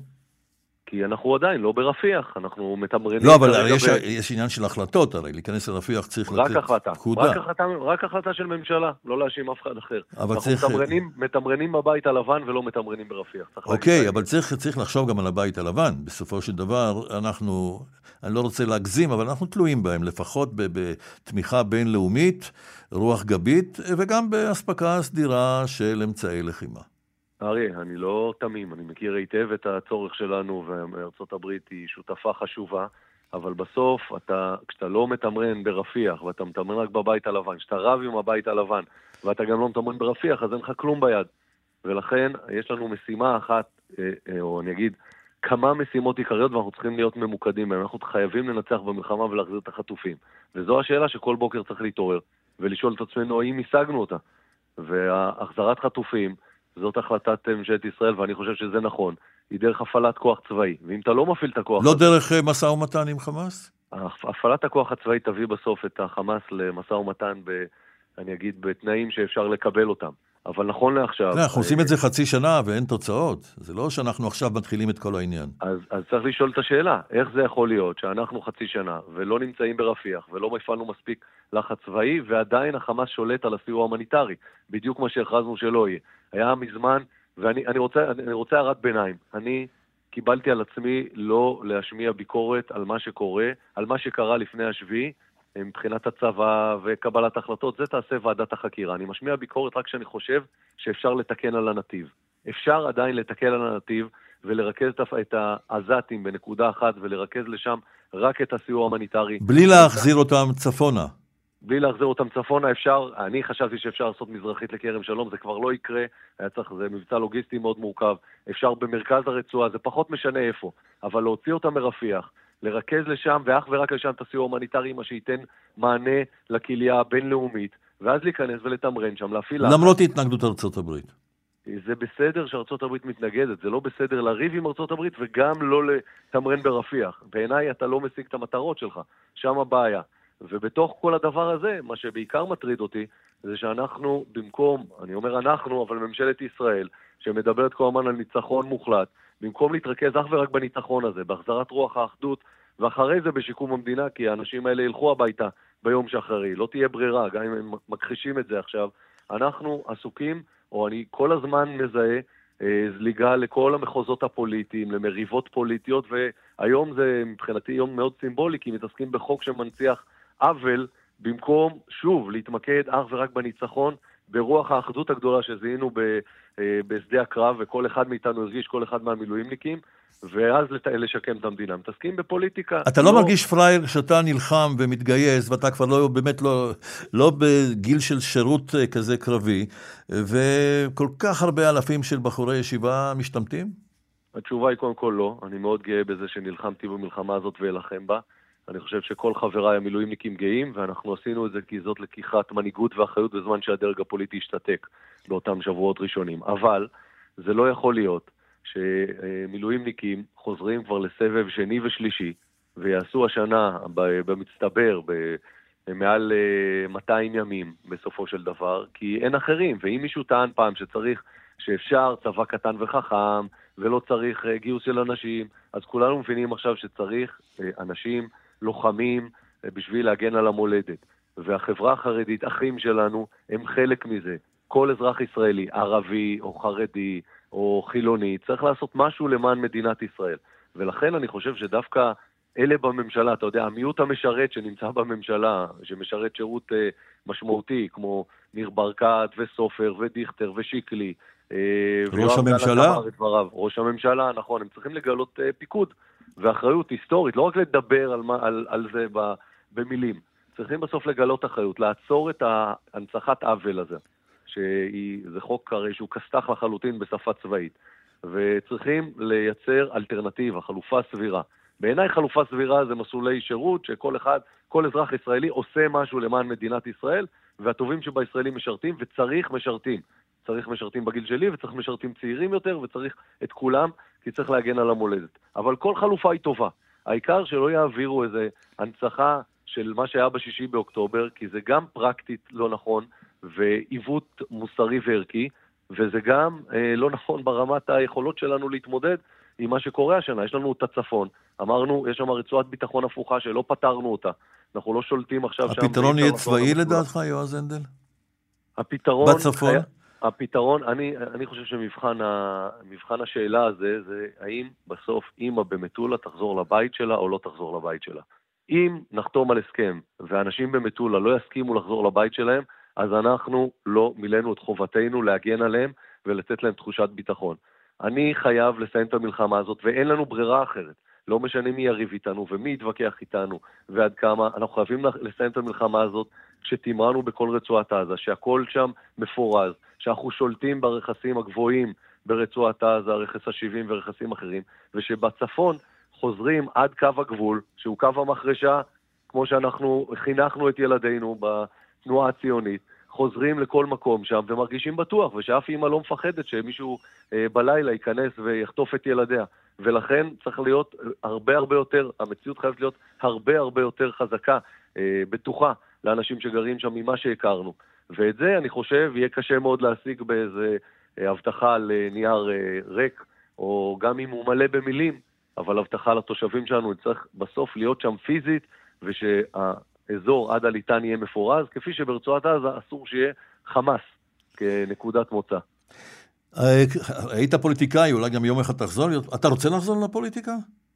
כי אנחנו עדיין לא ברפיח, אנחנו מתמרנים... לא, אבל יש, ב... יש עניין של החלטות, הרי להיכנס לרפיח צריך רק לתת החלטה. פקודה. רק החלטה, רק החלטה של ממשלה, לא להאשים אף אחד אחר. אנחנו צריך... מתמרנים, מתמרנים בבית הלבן ולא מתמרנים ברפיח. אוקיי, אבל צריך, צריך לחשוב גם על הבית הלבן. בסופו של דבר, אנחנו, אני לא רוצה להגזים, אבל אנחנו תלויים בהם, לפחות בתמיכה בינלאומית, רוח גבית, וגם בהספקה סדירה של אמצעי לחימה. אריה, אני לא תמים, אני מכיר היטב את הצורך שלנו, וארצות הברית היא שותפה חשובה, אבל בסוף, אתה, כשאתה לא מתמרן ברפיח, ואתה מתמרן רק בבית הלבן, כשאתה רב עם הבית הלבן, ואתה גם לא מתמרן ברפיח, אז אין לך כלום ביד. ולכן, יש לנו משימה אחת, או אני אגיד, כמה משימות עיקריות, ואנחנו צריכים להיות ממוקדים בהם. אנחנו חייבים לנצח במלחמה ולהחזיר את החטופים. וזו השאלה שכל בוקר צריך להתעורר, ולשאול את עצמנו, האם השגנו אותה? והחזרת חטופים, זאת החלטת ממשלת ישראל, ואני חושב שזה נכון. היא דרך הפעלת כוח צבאי. ואם אתה לא מפעיל את הכוח... לא דרך משא ומתן עם חמאס? הפעלת הכוח הצבאי תביא בסוף את החמאס למשא ומתן, ב, אני אגיד, בתנאים שאפשר לקבל אותם. אבל נכון לעכשיו... אנחנו עושים את זה חצי שנה ואין תוצאות. זה לא שאנחנו עכשיו מתחילים את כל העניין. אז, אז צריך לשאול את השאלה, איך זה יכול להיות שאנחנו חצי שנה ולא נמצאים ברפיח ולא מפעלנו מספיק לחץ צבאי, ועדיין החמאס שולט על הסיוע ההומניטרי, בדיוק מה שהכרזנו שלא יהיה. היה מזמן, ואני אני רוצה, אני רוצה הערת ביניים. אני קיבלתי על עצמי לא להשמיע ביקורת על מה שקורה, על מה שקרה לפני השביעי, מבחינת הצבא וקבלת החלטות, זה תעשה ועדת החקירה. אני משמיע ביקורת רק כשאני חושב שאפשר לתקן על הנתיב. אפשר עדיין לתקן על הנתיב ולרכז את העזתים בנקודה אחת ולרכז לשם רק את הסיוע ההומניטרי. בלי להחזיר אותם צפונה. בלי להחזיר אותם צפונה אפשר, אני חשבתי שאפשר לעשות מזרחית לכרם שלום, זה כבר לא יקרה, היה צריך, זה מבצע לוגיסטי מאוד מורכב, אפשר במרכז הרצועה, זה פחות משנה איפה, אבל להוציא אותם מרפיח, לרכז לשם ואך ורק לשם את הסיוע ההומניטרי, מה שייתן מענה לקהילה הבינלאומית, ואז להיכנס ולתמרן שם, להפעיל... למרות התנגדות ארצות הברית. זה בסדר שארצות הברית מתנגדת, זה לא בסדר לריב עם ארצות הברית וגם לא לתמרן ברפיח. בעיניי אתה לא משיג את המטרות שלך, שם הבעיה. ובתוך כל הדבר הזה, מה שבעיקר מטריד אותי, זה שאנחנו במקום, אני אומר אנחנו, אבל ממשלת ישראל, שמדברת כל הזמן על ניצחון מוחלט, במקום להתרכז אך ורק בניצחון הזה, בהחזרת רוח האחדות, ואחרי זה בשיקום המדינה, כי האנשים האלה ילכו הביתה ביום שאחרי, לא תהיה ברירה, גם אם הם מכחישים את זה עכשיו, אנחנו עסוקים, או אני כל הזמן מזהה, זליגה לכל המחוזות הפוליטיים, למריבות פוליטיות, והיום זה מבחינתי יום מאוד סימבולי, כי מתעסקים בחוק שמנציח עוול, במקום שוב להתמקד אך ורק בניצחון, ברוח האחדות הגדולה שזיהינו בשדה הקרב, וכל אחד מאיתנו הרגיש, כל אחד מהמילואימניקים, ואז לשקם את המדינה. מתעסקים בפוליטיקה. אתה לא מרגיש פרייר שאתה נלחם ומתגייס, ואתה כבר לא, באמת לא, לא בגיל של שירות כזה קרבי, וכל כך הרבה אלפים של בחורי ישיבה משתמטים? התשובה היא קודם כל לא. אני מאוד גאה בזה שנלחמתי במלחמה הזאת ואלחם בה. אני חושב שכל חבריי המילואימניקים גאים, ואנחנו עשינו את זה כי זאת לקיחת מנהיגות ואחריות בזמן שהדרג הפוליטי השתתק באותם שבועות ראשונים. אבל זה לא יכול להיות שמילואימניקים חוזרים כבר לסבב שני ושלישי, ויעשו השנה במצטבר במעל מאתיים ימים בסופו של דבר, כי אין אחרים. ואם מישהו טען פעם שצריך, שאפשר צבא קטן וחכם, ולא צריך גיוס של אנשים, אז כולנו מבינים עכשיו שצריך אנשים לוחמים בשביל להגן על המולדת. והחברה החרדית, אחים שלנו, הם חלק מזה. כל אזרח ישראלי, ערבי או חרדי או חילוני, צריך לעשות משהו למען מדינת ישראל. ולכן אני חושב שדווקא אלה בממשלה, אתה יודע, המיעוט המשרת שנמצא בממשלה, שמשרת שירות אה, משמעותי, כמו ניר ברקת וסופר ודיכטר ושיקלי, אה, ראש הממשלה? ראש הממשלה, נכון, הם צריכים לגלות אה, פיקוד ואחריות היסטורית, לא רק לדבר על, על, על זה ב, במילים, צריכים בסוף לגלות אחריות, לעצור את ההנצחת עוול הזה, שזה חוק הרי שהוא כסתח לחלוטין בשפה צבאית, וצריכים לייצר אלטרנטיבה, חלופה סבירה. בעיניי חלופה סבירה זה מסלולי שירות שכל אחד, כל אזרח ישראלי עושה משהו למען מדינת ישראל, והטובים שבישראלים משרתים, וצריך משרתים. צריך משרתים בגיל שלי, וצריך משרתים צעירים יותר, וצריך את כולם, כי צריך להגן על המולדת. אבל כל חלופה היא טובה. העיקר שלא יעבירו איזה הנצחה של מה שהיה בשישי באוקטובר, כי זה גם פרקטית לא נכון, ועיוות מוסרי וערכי, וזה גם אה, לא נכון ברמת היכולות שלנו להתמודד עם מה שקורה השנה. יש לנו את הצפון, אמרנו, יש שם רצועת ביטחון הפוכה שלא פתרנו אותה. אנחנו לא שולטים עכשיו שם... הפתרון יהיה צבאי לדעתך, יועז הנדל? הפתרון... בצפון? היה, הפתרון, אני, אני חושב שמבחן ה, מבחן השאלה הזה, זה האם בסוף אמא במטולה תחזור לבית שלה או לא תחזור לבית שלה. אם נחתום על הסכם, ואנשים במטולה לא יסכימו לחזור לבית שלהם, אז אנחנו לא מילאנו את חובתנו להגן עליהם ולתת להם תחושת ביטחון. אני חייב לסיים את המלחמה הזאת, ואין לנו ברירה אחרת. לא משנה מי יריב איתנו ומי יתווכח איתנו ועד כמה. אנחנו חייבים לסיים את המלחמה הזאת שתמרנו בכל רצועת עזה, שהכל שם מפורז, שאנחנו שולטים ברכסים הגבוהים ברצועת עזה, רכס ה-שבעים ורכסים אחרים, ושבצפון חוזרים עד קו הגבול, שהוא קו המחרשה, כמו שאנחנו חינכנו את ילדינו בתנועה הציונית, חוזרים לכל מקום שם ומרגישים בטוח, ושאף אימא לא מפחדת שמישהו אה, בלילה ייכנס ויחטוף את ילדיה. ולכן צריך להיות הרבה הרבה יותר, המציאות חייבת להיות הרבה הרבה יותר חזקה, אה, בטוחה לאנשים שגרים שם ממה שהכרנו. ואת זה אני חושב יהיה קשה מאוד להשיג באיזה אה, הבטחה לנייר אה, ריק, או גם אם הוא מלא במילים, אבל הבטחה לתושבים שלנו צריך בסוף להיות שם פיזית, ושהאזור עד הליטן יהיה מפורז, כפי שברצועת עזה אסור שיהיה חמאס כנקודת מוצא. היית פוליטיקאי, אולי גם יום אחד תחזור. אתה רוצה לחזור לפוליטיקה?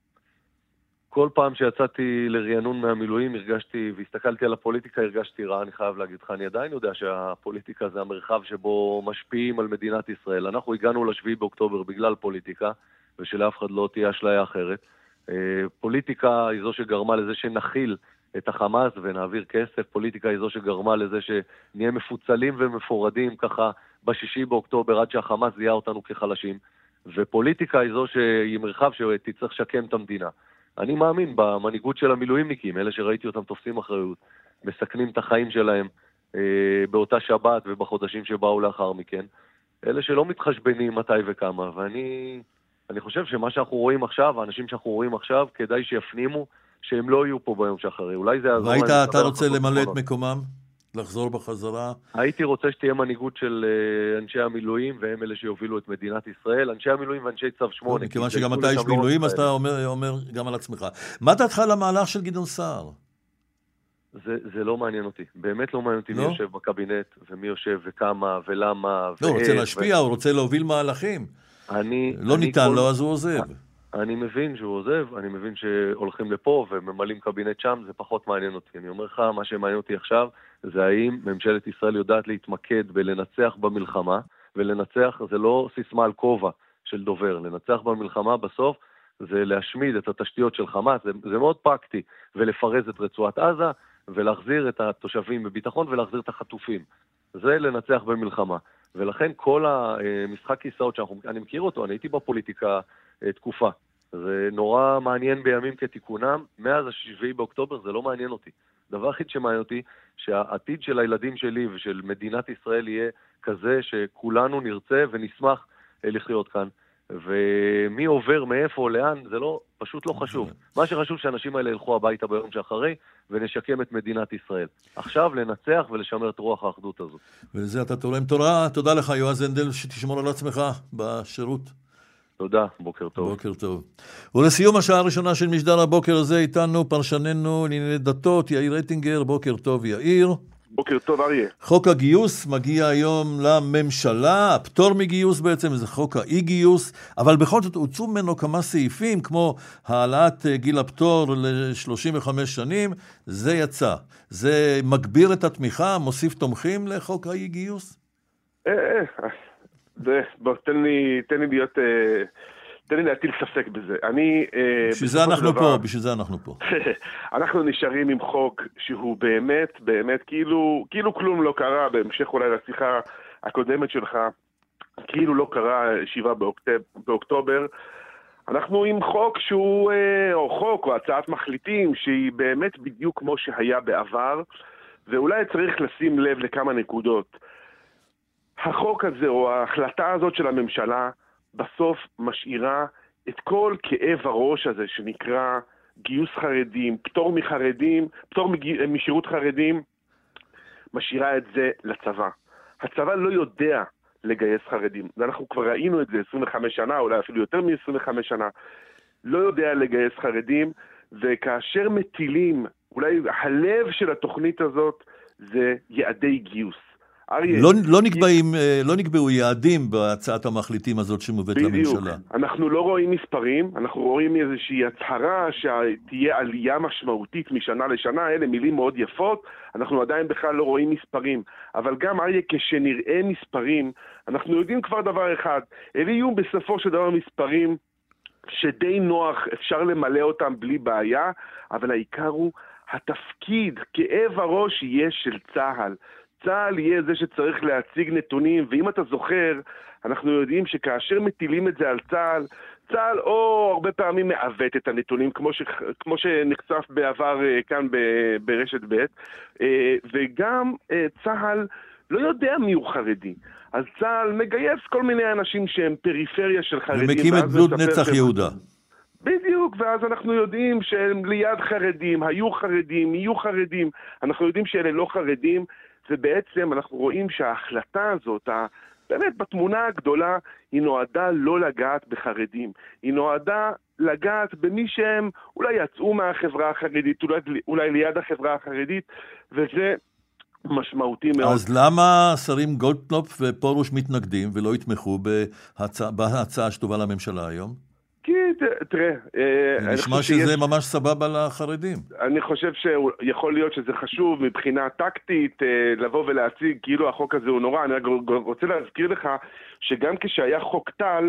כל פעם שיצאתי לרענון מהמילואים הרגשתי, והסתכלתי על הפוליטיקה, הרגשתי רע, אני חייב להגיד לך, אני עדיין יודע שהפוליטיקה זה המרחב שבו משפיעים על מדינת ישראל. אנחנו הגענו לשביעי באוקטובר בגלל פוליטיקה, ושלאף אחד לא תהיה אשליה אחרת. פוליטיקה היא זו שגרמה לזה שנחיל את החמאס ונעביר כסף, פוליטיקה היא זו שגרמה לזה שנהיה מפוצלים ומפורדים ככה בשישי באוקטובר עד שהחמאס זיהה אותנו כחלשים, ופוליטיקה היא זו שהיא מרחב שתצטרך לשקם את המדינה. אני מאמין במנהיגות של המילואימניקים, אלה שראיתי אותם תופסים אחריות, מסכנים את החיים שלהם אה, באותה שבת ובחודשים שבאו לאחר מכן, אלה שלא מתחשבנים מתי וכמה, ואני אני חושב שמה שאנחנו רואים עכשיו, האנשים שאנחנו רואים עכשיו, כדאי שיפנימו שהם לא יהיו פה ביום שאחרי. אולי זה יעזור... והיית, אתה רוצה למלא את מקומם? לחזור בחזרה? הייתי רוצה שתהיה מנהיגות של אנשי המילואים, והם אלה שיובילו את מדינת ישראל, אנשי המילואים ואנשי צו שמונה. מכיוון שגם אתה איש מילואים, אז אתה אומר, אומר גם על עצמך. מה דעתך למהלך של גדעון סער? זה, זה לא מעניין אותי. באמת לא מעניין אותי לא? מי יושב בקבינט, ומי יושב וכמה ולמה. לא, הוא רוצה להשפיע, ו... הוא רוצה להוביל מהלכים. אני, לא אני ניתן כל... לו, אז הוא עוזב. אני מבין שהוא עוזב, אני מבין שהולכים לפה וממלאים קבינט שם, זה פחות מעניין אותי. אני אומר לך, מה שמעניין אותי עכשיו, זה האם ממשלת ישראל יודעת להתמקד בלנצח במלחמה, ולנצח זה לא סיסמה על כובע של דובר, לנצח במלחמה בסוף זה להשמיד את התשתיות של חמאס, זה, זה מאוד פרקטי, ולפרז את רצועת עזה, ולהחזיר את התושבים בביטחון, ולהחזיר את החטופים. זה לנצח במלחמה. ולכן כל המשחק כיסאות שאנחנו, אני מכיר אותו, אני הייתי בפוליטיקה תקופה. זה נורא מעניין בימים כתיקונם, מאז השביעי באוקטובר זה לא מעניין אותי. דבר הכי שמעניין אותי, שהעתיד של הילדים שלי ושל מדינת ישראל יהיה כזה שכולנו נרצה ונשמח לחיות כאן. ומי עובר מאיפה או לאן, זה לא, פשוט לא חשוב. מה שחשוב שאנשים האלה ילכו הביתה ביום שאחרי, ונשקם את מדינת ישראל. עכשיו לנצח ולשמר את רוח האחדות הזאת. ולזה אתה תורם תורה. תודה לך, יועז הנדל, שתשמור על עצמך בשירות. תודה, בוקר טוב. בוקר טוב. ולסיום השעה הראשונה של משדר הבוקר הזה, איתנו פרשננו לענייני דתות, יאיר רטינגר. בוקר טוב, יאיר. בוקר טוב, אריה. חוק הגיוס מגיע היום לממשלה, הפטור מגיוס בעצם, זה חוק האי-גיוס, אבל בכל זאת הוצאו ממנו כמה סעיפים, כמו העלאת גיל הפטור ל-שלושים וחמש שנים, זה יצא. זה מגביר את התמיכה, מוסיף תומכים לחוק האי-גיוס? אה, אה, בוא, תן לי, תן לי להיות... תן לי להטיל ספק בזה. אני... בשביל זה אנחנו פה, בשביל זה אנחנו פה. אנחנו נשארים עם חוק שהוא באמת, באמת, כאילו, כאילו כלום לא קרה, בהמשך אולי לשיחה הקודמת שלך, כאילו לא קרה שבעה באוקטובר. אנחנו עם חוק שהוא, או חוק, או הצעת מחליטים, שהיא באמת בדיוק כמו שהיה בעבר, ואולי צריך לשים לב לכמה נקודות. החוק הזה, או ההחלטה הזאת של הממשלה, בסוף משאירה את כל כאב הראש הזה שנקרא גיוס חרדים, פטור מחרדים, פטור משירות חרדים, משאירה את זה לצבא. הצבא לא יודע לגייס חרדים. ואנחנו כבר ראינו את זה עשרים וחמש שנה, אולי אפילו יותר מ-עשרים וחמש שנה. לא יודע לגייס חרדים, וכאשר מטילים, אולי הלב של התוכנית הזאת זה יעדי גיוס. לא, לא, נקבעים, לא נקבעו יעדים בהצעת המחליטים הזאת שמובאת לממשלה. אנחנו לא רואים מספרים, אנחנו רואים איזושהי הצהרה שתהיה עלייה משמעותית משנה לשנה, אלה מילים מאוד יפות, אנחנו עדיין בכלל לא רואים מספרים. אבל גם אריה, כשנראה מספרים, אנחנו יודעים כבר דבר אחד, אלה יהיו בסופו של דבר מספרים שדי נוח, אפשר למלא אותם בלי בעיה, אבל העיקר הוא התפקיד, כאב הראש יהיה של צה"ל. צה"ל יהיה זה שצריך להציג נתונים, ואם אתה זוכר, אנחנו יודעים שכאשר מטילים את זה על צה"ל, צה"ל או הרבה פעמים מעוות את הנתונים, כמו, ש, כמו שנחשף בעבר כאן ברשת ב', וגם צה"ל לא יודע מי הוא חרדי. אז צה"ל מגייס כל מיני אנשים שהם פריפריה של חרדים. ומקים את גדוד נצח ש... יהודה. בדיוק, ואז אנחנו יודעים שהם ליד חרדים, היו חרדים, יהיו חרדים, אנחנו יודעים שאלה לא חרדים, ובעצם אנחנו רואים שההחלטה הזאת, באמת בתמונה הגדולה, היא נועדה לא לגעת בחרדים, היא נועדה לגעת במי שהם אולי יצאו מהחברה החרדית, אולי, אולי ליד החברה החרדית, וזה משמעותי מאוד. אז למה שרים גולדקנופ ופורוש מתנגדים ולא יתמכו בהצעה, בהצעה שטובה לממשלה היום? כי, תראה... נשמע שזה שיש... ממש סבבה לחרדים. אני חושב שיכול להיות שזה חשוב מבחינה טקטית, לבוא ולהציג כאילו החוק הזה הוא נורא. אני רוצה להזכיר לך שגם כשהיה חוק טל,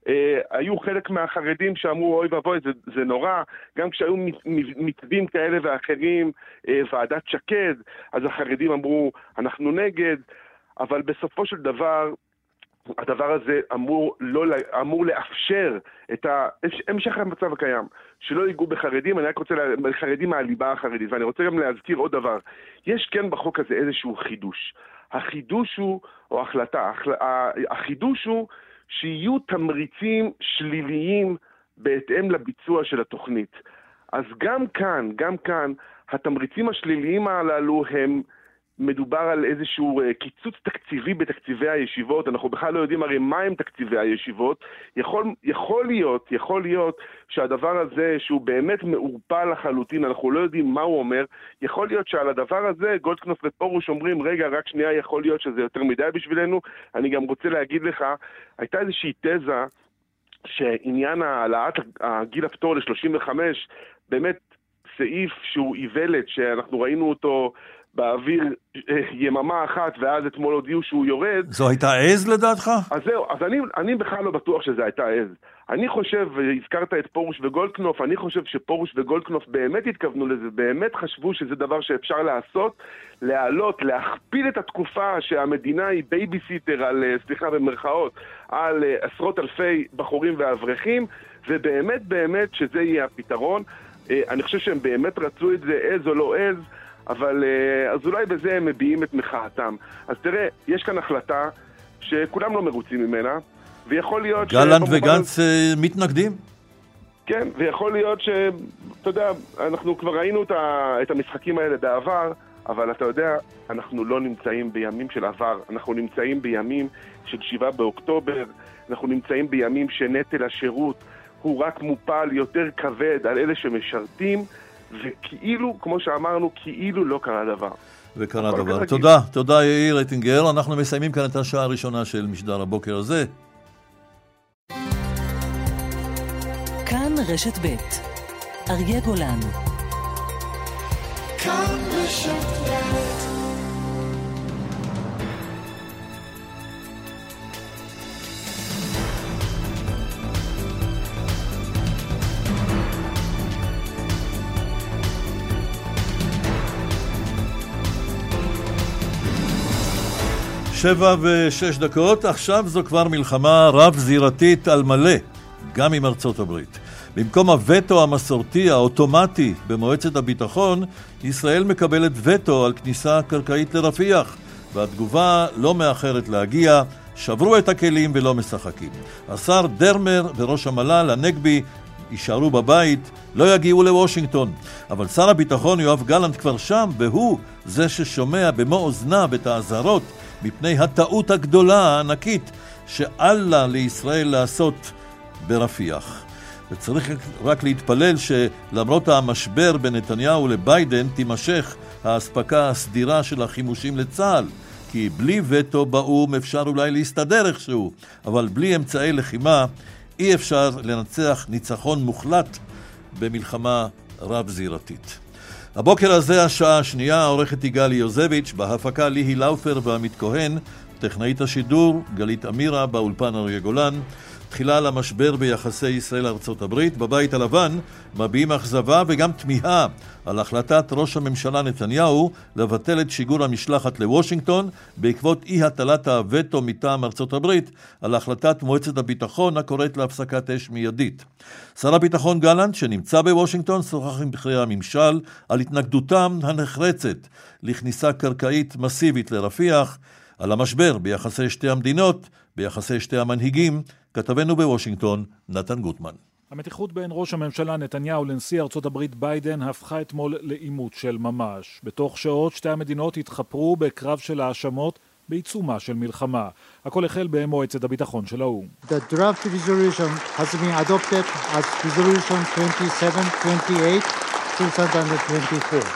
היו חלק מהחרדים שאמרו, אוי ואבוי, זה, זה נורא. גם כשהיו מתווים כאלה ואחרים, ועדת שקד, אז החרדים אמרו, אנחנו נגד, אבל בסופו של דבר... הדבר הזה אמור, לא, אמור לאפשר את המשך המצב הקיים, שלא ייגעו בחרדים. אני רק רוצה, בחרדים מהליבה החרדית, ואני רוצה גם להזכיר עוד דבר. יש כן בחוק הזה איזשהו חידוש. החידוש הוא, או החלטה, החידוש הוא שיהיו תמריצים שליליים בהתאם לביצוע של התוכנית. אז גם כאן, גם כאן, התמריצים השליליים הללו הם... מדובר על איזשהו קיצוץ תקציבי בתקציבי הישיבות. אנחנו בכלל לא יודעים הרי מה הם תקציבי הישיבות. יכול, יכול להיות, יכול להיות שהדבר הזה שהוא באמת מעורפל לחלוטין, אנחנו לא יודעים מה הוא אומר, יכול להיות שעל הדבר הזה גולדקנופ ופורוש אומרים, רגע, רק שנייה, יכול להיות שזה יותר מדי בשבילנו. אני גם רוצה להגיד לך, הייתה איזושהי תזה שעניין העלאת הגיל הפטור ל-שלושים וחמש, באמת סעיף שהוא איוולת, שאנחנו ראינו אותו באוויר יממה אחת, ואז אתמול הודיעו שהוא יורד. זו הייתה עז לדעתך? אז זהו, אז אני, אני בכלל לא בטוח שזה הייתה עז. אני חושב, והזכרת את פורוש וגולדקנופ, אני חושב שפורוש וגולדקנופ באמת התכוונו לזה, באמת חשבו שזה דבר שאפשר לעשות, להעלות, להכפיל את התקופה שהמדינה היא בייביסיטר על, סליחה במרכאות, על עשרות אלפי בחורים ואברכים, ובאמת באמת שזה יהיה הפתרון. אני חושב שהם באמת רצו את זה, עז או לא עז, אבל אז אולי בזה הם מביעים את מחאתם. אז תראה, יש כאן החלטה שכולם לא מרוצים ממנה, ויכול להיות... גלנט וגנץ מתנגדים? כן, ויכול להיות ש... אתה יודע, אנחנו כבר ראינו את המשחקים האלה בעבר, אבל אתה יודע, אנחנו לא נמצאים בימים של עבר, אנחנו נמצאים בימים של שבעה באוקטובר, אנחנו נמצאים בימים שנטל השירות הוא רק מופל יותר כבד על אלה שמשרתים, וכאילו, כמו שאמרנו, כאילו לא קרה דבר. וקרה דבר. תודה, תודה יאיר רייטינגר. אנחנו מסיימים כאן את השעה הראשונה של משדר הבוקר הזה. כאן רשת ב' אריה גולן. כאן רשת ב' שבע ושש דקות, עכשיו זו כבר מלחמה רב-זירתית על מלא, גם עם ארצות הברית. במקום הווטו המסורתי האוטומטי במועצת הביטחון, ישראל מקבלת וטו על כניסה קרקעית לרפיח, והתגובה לא מאחרת להגיע, שברו את הכלים ולא משחקים. השר דרמר וראש המל"ל הנגבי יישארו בבית, לא יגיעו לוושינגטון. אבל שר הביטחון יואב גלנט כבר שם, והוא זה ששומע במו אוזניו את האזהרות מפני הטעות הגדולה הענקית שאלה לישראל לעשות ברפיח. וצריך רק להתפלל שלמרות המשבר בין נתניהו לביידן תימשך ההספקה הסדירה של החימושים לצה"ל, כי בלי וטו באום אפשר אולי להסתדר איכשהו, אבל בלי אמצעי לחימה אי אפשר לנצח ניצחון מוחלט במלחמה רב-זירתית. הבוקר הזה השעה השנייה, עורכת יגאל יוזביץ', בהפקה ליהי לאופר ועמית כהן, טכנאית השידור גלית אמירה, באולפן אריה גולן. תחילה למשבר ביחסי ישראל ארצות הברית. בבית הלבן מביעים אכזבה וגם תמיהה על החלטת ראש הממשלה נתניהו לבטל את שיגור המשלחת לוושינגטון בעקבות אי הטלת הווטו מטעם ארצות הברית על החלטת מועצת הביטחון הקוראת להפסקת אש מיידית. שר הביטחון גלנט שנמצא בוושינגטון שוחח עם בכירי הממשל על התנגדותם הנחרצת לכניסה קרקעית מסיבית לרפיח, על המשבר ביחסי שתי המדינות, ביחסי שתי המנהיגים, כתבנו בוושינגטון, נתן גוטמן. המתיחות בין ראש הממשלה נתניהו לנשיא ארצות הברית ביידן הפכה אתמול לעימות של ממש. בתוך שעות שתי המדינות התחפרו בקרב של האשמות בעיצומה של מלחמה. הכל החל במועצת הביטחון של האו"ם. The draft resolution has been adopted as resolution twenty-seven twenty-eight twenty twenty-four.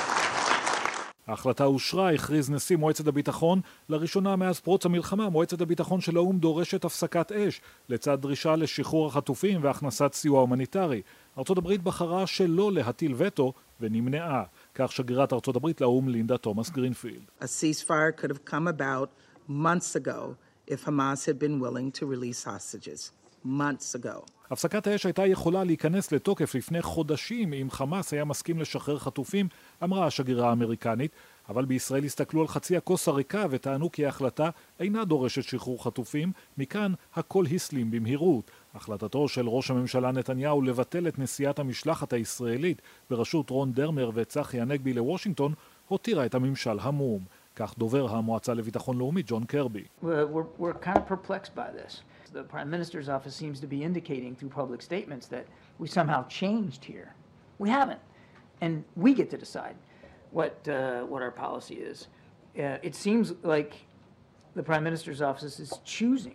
ההחלטה אושרה, הכריז נשיא מועצת הביטחון. לראשונה מאז פרוץ המלחמה, מועצת הביטחון של האו"ם דורשת הפסקת אש, לצד דרישה לשחרור החטופים והכנסת סיוע הומניטרי. ארצות הברית בחרה שלא להטיל וטו ונמנעה. כך שגרירת ארצות הברית לאו"ם לינדה תומאס גרינפילד. A ceasefire could have come about months ago if Hamas had been willing to release hostages. Months ago. הפסקת האש הייתה יכולה להיכנס לתוקף לפני חודשים אם חמאס היה מסכים לשחרר חטופים, אמרה השגרירה האמריקנית, אבל בישראל הסתכלו על חצי הכוס הריקה וטענו כי ההחלטה אינה דורשת שחרור חטופים, מכאן הכל הסלים במהירות. החלטתו של ראש הממשלה נתניהו לבטל את נסיעת המשלחת הישראלית בראשות רון דרמר וצחי הנגבי לוושינגטון הותירה את הממשל המום. כך דובר המועצה לביטחון לאומי ג'ון קרבי. We're, we're, we're kind of perplexed by this. The Prime Minister's office seems to be indicating through public statements that we somehow changed here. We haven't. And we get to decide what, uh, what our policy is. Uh, it seems like the Prime Minister's office is choosing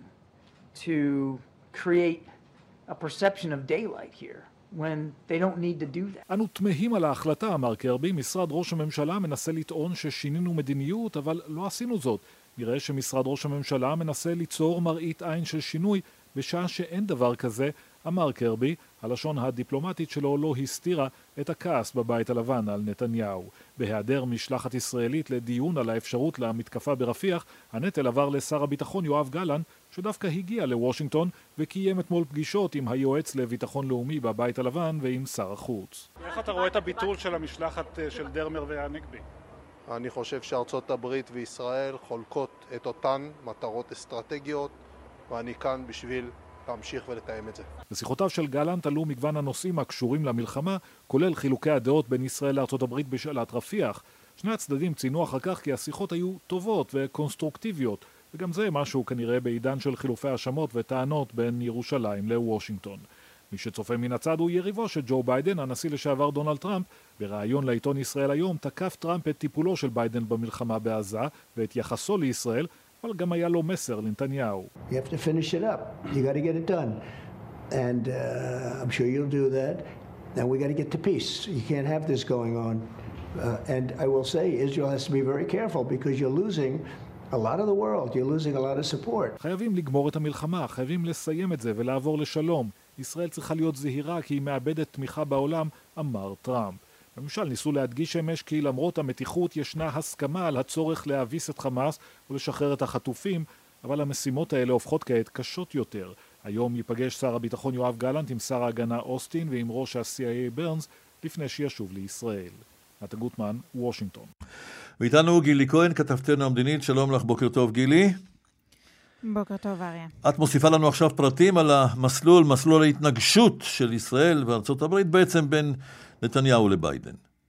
to create a perception of daylight here when they don't need to do that. אנו תמהים על ההחלטה, אמר קרבי. משרד ראש הממשלה מנסה לטעון ששינינו מדיניות, אבל לא עשינו זאת. נראה שמשרד ראש הממשלה מנסה ליצור מראית עין של שינוי בשעה שאין דבר כזה, אמר קרבי. הלשון הדיפלומטית שלו לא הסתירה את הכעס בבית הלבן על נתניהו. בהיעדר משלחת ישראלית לדיון על האפשרות למתקפה ברפיח, הנטל עבר לשר הביטחון יואב גלנט, שדווקא הגיע לוושינגטון וקיים אתמול פגישות עם היועץ לביטחון לאומי בבית הלבן ועם שר החוץ. איך אתה רואה את הביטול של המשלחת של דרמר והנגבי? אני חושב שארצות הברית וישראל חולקות את אותן מטרות אסטרטגיות, ואני כאן בשביל להמשיך ולתאם את זה. בשיחותיו של גלנט עלו מגוון הנושאים הקשורים למלחמה, כולל חילוקי הדעות בין ישראל לארצות הברית בשאלת רפיח. שני הצדדים ציינו אחר כך כי השיחות היו טובות וקונסטרוקטיביות, וגם זה משהו כנראה בעידן של חילופי האשמות וטענות בין ירושלים לוושינגטון. מי שצופה מן הצד הוא יריבו של ג'ו ביידן, הנשיא לשעבר דונלד טראמפ. בראיון לעיתון ישראל היום תקף טראמפ את טיפולו של ביידן במלחמה בעזה ואת יחסו לישראל, אבל גם היה לו מסר לנתניהו. You have to finish it up. You got to get it done. And uh, I'm sure you'll do that. And we got to get to peace. You can't have this going on. Uh, and I will say Israel has to be very careful because you're losing a lot of the world. You're losing a lot of support. חייבים לגמור את המלחמה, חייבים לסיים את זה ולעבור לשלום. ישראל צריכה להיות זהירה כי היא מאבדת תמיכה בעולם, אמר טראמפ. בממשל ניסו להדגיש אמש כי למרות המתיחות ישנה הסכמה על הצורך להביס את חמאס ולשחרר את החטופים, אבל המשימות האלה הופכות כעת קשות יותר. היום ייפגש שר הביטחון יואב גלנט עם שר ההגנה אוסטין ועם ראש ה-סי איי איי ברנס לפני שישוב לישראל. נתן גוטמן, וושינגטון. ואיתנו גילי כהן, כתבתנו המדינית. שלום לך, בוקר טוב גילי. בוקר טוב אריה. את מוסיפה לנו עכשיו פרטים על המסלול, מסלול ההתנגשות של ישראל וארצות הברית בעצם בין נתניהו לביידן.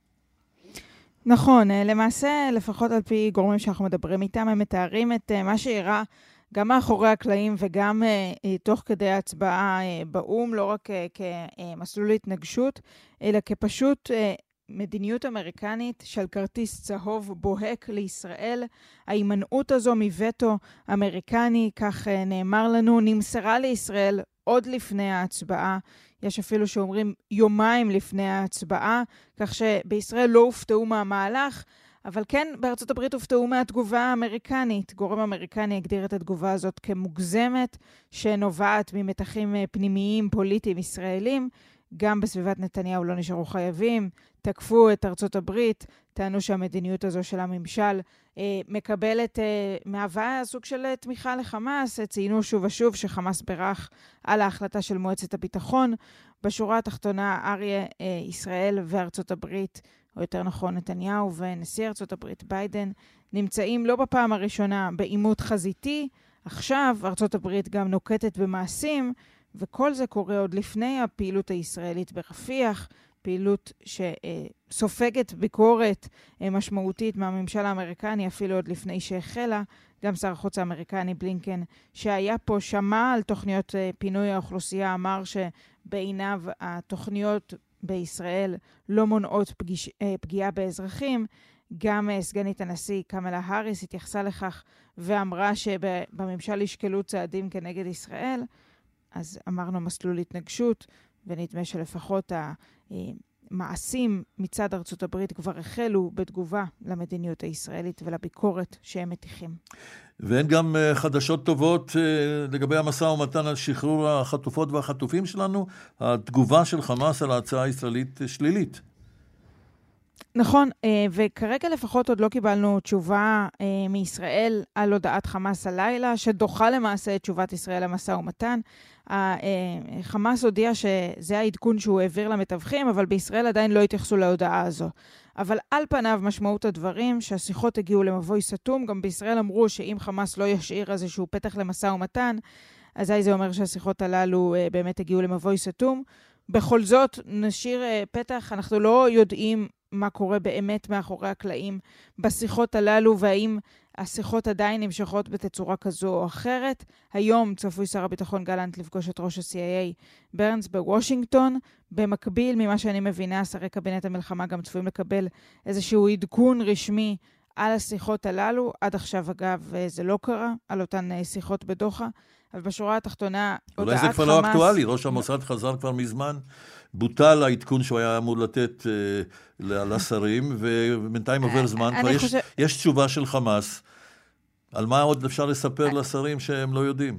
נכון, למעשה לפחות על פי גורמים שאנחנו מדברים איתם, הם מתארים את מה שאירע גם מאחורי הקלעים וגם תוך כדי ההצבעה באום, לא רק כמסלול התנגשות, אלא כפשוט מדיניות אמריקנית של כרטיס צהוב בוהק לישראל. ההימנעות הזו מווטו אמריקני, כך נאמר לנו, נמסרה לישראל עוד לפני ההצבעה. יש אפילו שאומרים יומיים לפני ההצבעה, כך שבישראל לא הופתעו מהמהלך, אבל כן בארצות הברית הופתעו מהתגובה האמריקנית. גורם אמריקני הגדיר את התגובה הזאת כמוגזמת, שנובעת ממתחים פנימיים פוליטיים ישראלים. גם בסביבת נתניהו לא נשארו חייבים, תקפו את ארצות הברית, טענו שהמדיניות הזו של הממשל אה, מקבלת, אה, מהווה סוג של תמיכה לחמאס, ציינו שוב ושוב שחמאס ברח על ההחלטה של מועצת הביטחון. בשורה התחתונה אריה, אה, ישראל וארצות הברית, או יותר נכון נתניהו ונשיא ארצות הברית ביידן, נמצאים לא בפעם הראשונה בעימות חזיתי, עכשיו ארצות הברית גם נוקטת במעשים, וכל זה קורה עוד לפני הפעילות הישראלית ברפיח, פעילות שסופגת ביקורת משמעותית מהממשל האמריקני, אפילו עוד לפני שהחלה. גם שר החוץ האמריקני בלינקן, שהיה פה, שמע על תוכניות פינוי האוכלוסייה, אמר שבעיניו התוכניות בישראל לא מונעות פגיש, פגיעה באזרחים. גם סגנית הנשיא קמלה האריס התייחסה לכך ואמרה שבממשל ישקלו צעדים כנגד ישראל. אז אמרנו מסלול התנגשות, ונדמה שלפחות המעשים מצד ארצות הברית כבר החלו בתגובה למדיניות הישראלית ולביקורת שהם מתיחים. ואין גם חדשות טובות לגבי המשא ומתן על שחרור החטופות והחטופים שלנו. התגובה של חמאס על ההצעה הישראלית שלילית. נכון, וכרגע לפחות עוד לא קיבלנו תשובה מישראל על הודעת חמאס הלילה, שדוחה למעשה את תשובת ישראל למשא ומתן. חמאס הודיע שזה העדכון שהוא העביר למתווכים, אבל בישראל עדיין לא התייחסו להודעה הזו. אבל על פניו משמעות הדברים שהשיחות הגיעו למבוי סתום, גם בישראל אמרו שאם חמאס לא ישאיר איזשהו פתח למשא ומתן, אז זה אומר שהשיחות הללו באמת הגיעו למבוי סתום. בכל זאת נשאיר פתח, אנחנו לא יודעים מה קורה באמת מאחורי הקלעים בשיחות הללו, והאם השיחות עדיין נמשכות בתצורה כזו או אחרת. היום צפוי שר הביטחון גלנט לפגוש את ראש ה-סי איי איי ברנס בוושינגטון. במקביל, ממה שאני מבינה, שרי קבינט המלחמה גם צפויים לקבל איזשהו עדכון רשמי על השיחות הללו. עד עכשיו, אגב, זה לא קרה, על אותן שיחות בדוחה. אבל בשורה התחתונה, אולי זה כבר לא אקטואלי, ראש המוסד חזר כבר מזמן, בוטל העדכון שהוא היה אמור לתת לשרים, ובינתיים עובר זמן, כבר יש תשובה של חמאס. על מה עוד אפשר לספר לשרים שהם לא יודעים?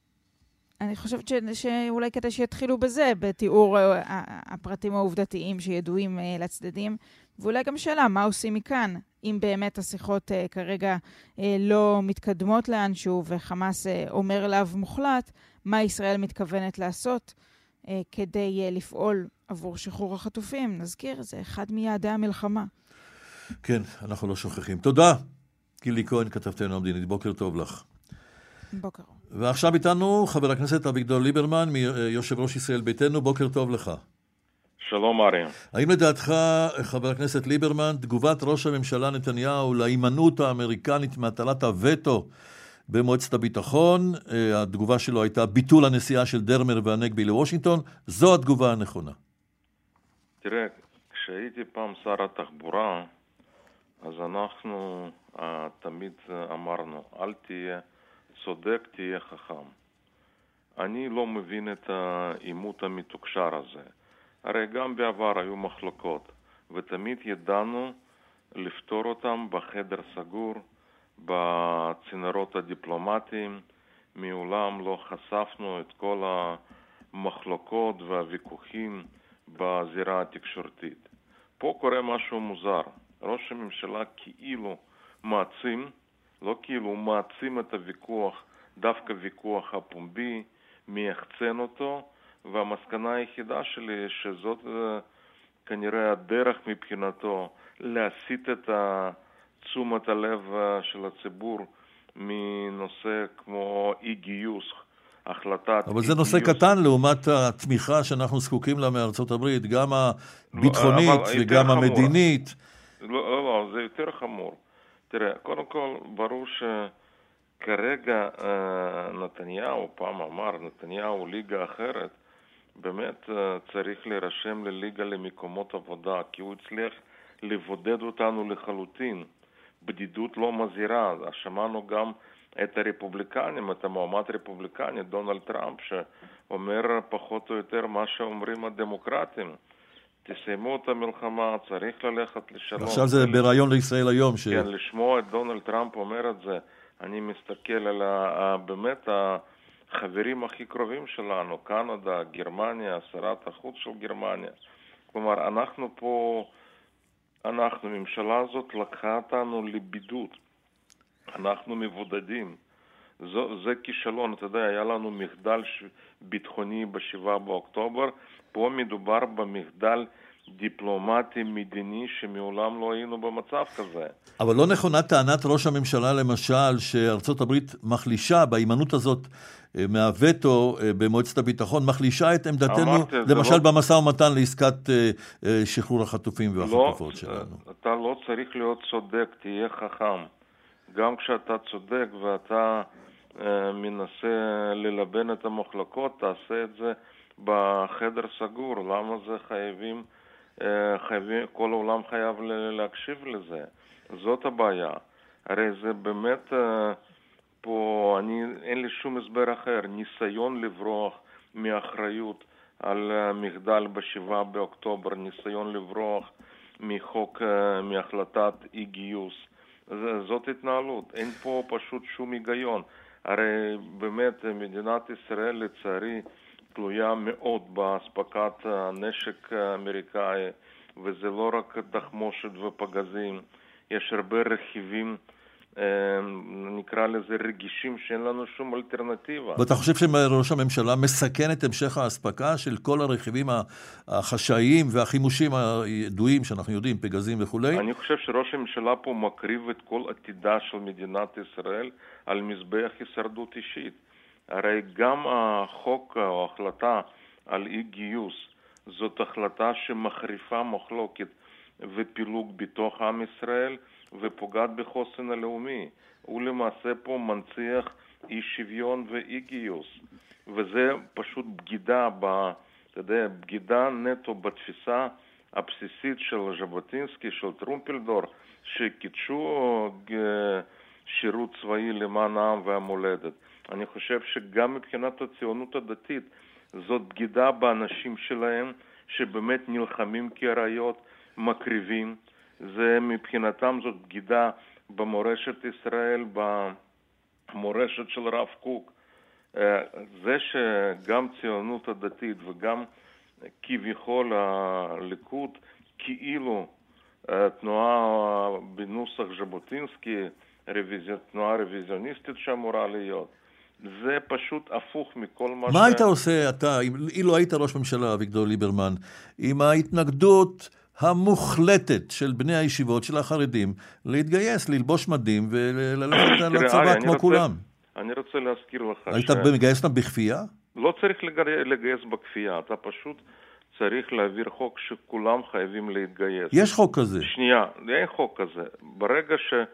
אני חושבת שאולי כדי שיתחילו בזה, בתיאור הפרטים העובדתיים שידועים לצדדים, ואולי גם שאלה, מה עושים מכאן? אם באמת השיחות כרגע לא מתקדמות לאנשהו, וחמאס אומר לאו מוחלט, מה ישראל מתכוונת לעשות כדי לפעול עבור שחרור החטופים? נזכיר, זה אחד מיעדי המלחמה. כן, אנחנו לא שוכחים. תודה, גילי כהן, כתבתנו המדינית. בוקר טוב לך. בוקר. ועכשיו איתנו חבר הכנסת אביגדור ליברמן, מיושב ראש ישראל ביתנו. בוקר טוב לך. שלום אריה. האם לדעתך, חבר הכנסת ליברמן, תגובת ראש הממשלה נתניהו להימנעות האמריקנית מהטלת הווטו במועצת הביטחון, התגובה שלו הייתה ביטול הנסיעה של דרמר והנגבי לוושינגטון, זו התגובה הנכונה? תראה, כשהייתי פעם שר התחבורה, אז אנחנו uh, תמיד אמרנו, אל תהיה צודק, תהיה חכם. אני לא מבין את העימות המתוקשר הזה. הרי גם בעבר היו מחלוקות, ותמיד ידענו לפתור אותם בחדר סגור, בצינורות הדיפלומטיים. מעולם לא חשפנו את כל המחלוקות והוויכוחים בזירה התקשורתית. פה קורה משהו מוזר. ראש הממשלה כאילו מעצים, לא כאילו, הוא מעצים את הוויכוח, דווקא ויכוח הפומבי, מייחצן אותו, והמסקנה היחידה שלי שזאת כנראה הדרך מבחינתו להסיט את תשומת הלב של הציבור מנושא כמו אי גיוס, החלטת אבל זה נושא קטן לעומת התמיכה שאנחנו זקוקים לה מארצות הברית, גם הביטחונית וגם המדינית. לא, לא, לא, זה יותר חמור. תראה, קודם כל ברור שכרגע נתניהו, פעם אמר, נתניהו ליגה אחרת, באמת צריך להירשם לליגה למקומות עבודה, כי הוא הצליח לבודד אותנו לחלוטין. בדידות לא מזהירה. שמענו גם את הרפובליקנים, את המועמד רפובליקני, דונלד טראמפ, שאומר פחות או יותר מה שאומרים הדמוקרטים. תסיימו את המלחמה, צריך ללכת לשלום. עכשיו זה ברעיון לישראל היום. ש... כן, לשמוע את דונלד טראמפ אומר את זה, אני מסתכל על ה... באמת החברים הכי קרובים שלנו, קנדה, גרמניה, שרת החוץ של גרמניה. כלומר, אנחנו פה, אנחנו, הממשלה הזאת לקחה אותנו לבידוד. אנחנו מבודדים. זו, זה כישלון, אתה יודע, היה לנו מחדל ש... ביטחוני בשבעה באוקטובר, פה מדובר במחדל דיפלומטי מדיני שמעולם לא היינו במצב כזה. אבל לא נכונה טענת ראש הממשלה למשל שארצות הברית מחלישה בהימנעות הזאת מהווטו במועצת הביטחון, מחלישה את עמדתנו, אמרתי, למשל לא... במשא ומתן לעסקת שחרור החטופים והחטופות לא, שלנו. אתה לא צריך להיות צודק, תהיה חכם. גם כשאתה צודק ואתה אה, מנסה ללבן את המחלוקות, תעשה את זה בחדר סגור. למה זה חייבים, אה, חייבים, כל העולם חייב להקשיב לזה. זאת הבעיה. הרי זה באמת, אה, פה אני, אין לי שום הסבר אחר. ניסיון לברוח מאחריות על מחדל בשבעה באוקטובר, ניסיון לברוח מחוק, אה, מהחלטת אי גיוס. זאת התנהלות, אין פה פשוט שום היגיון. הרי באמת מדינת ישראל לצערי תלויה מאוד בהספקת הנשק האמריקאי, וזה לא רק תחמושת ופגזים, יש הרבה רכיבים, נקרא לזה רגישים, שאין לנו שום אלטרנטיבה. ואתה חושב שראש הממשלה מסכן את המשך ההספקה של כל הרכיבים החשאיים והחימושים הידועים שאנחנו יודעים, פגזים וכו'? אני חושב שראש הממשלה פה מקריב את כל עתידה של מדינת ישראל על מזבח הישרדות אישית. הרי גם החוק או ההחלטה על אי גיוס זאת החלטה שמחריפה מחלוקת ופילוג בתוך עם ישראל ופוגעת בחוסן הלאומי. הוא למעשה פה מנציח אי שוויון ואי גיוס. וזה פשוט בגידה, ב, אתה יודע, בגידה נטו בתפיסה הבסיסית של ז'בוטינסקי, של טרומפלדור, שקידשו שירות צבאי למען העם והמולדת. אני חושב שגם מבחינת הציונות הדתית, זאת בגידה באנשים שלהם, שבאמת נלחמים כאריות, מקריבים. זה מבחינתם זאת בגידה במורשת ישראל, במורשת של הרב קוק. זה שגם ציונות הדתית וגם כביכול הליכוד כאילו תנועה בנוסח ז'בוטינסקי, תנועה רוויזיוניסטית שאמורה להיות, זה פשוט הפוך מכל מה ש... מה היית עושה אתה, אילו היית ראש ממשלה, אביגדור ליברמן, עם ההתנגדות המוחלטת של בני הישיבות, של החרדים, להתגייס, ללבוש מדים וללכת לצבא כמו כולם? אני רוצה להזכיר לך ש... היית מגייס אותם בכפייה? לא צריך לגייס בכפייה, אתה פשוט צריך להעביר חוק שכולם חייבים להתגייס. יש חוק כזה. שנייה, אין חוק כזה. ברגע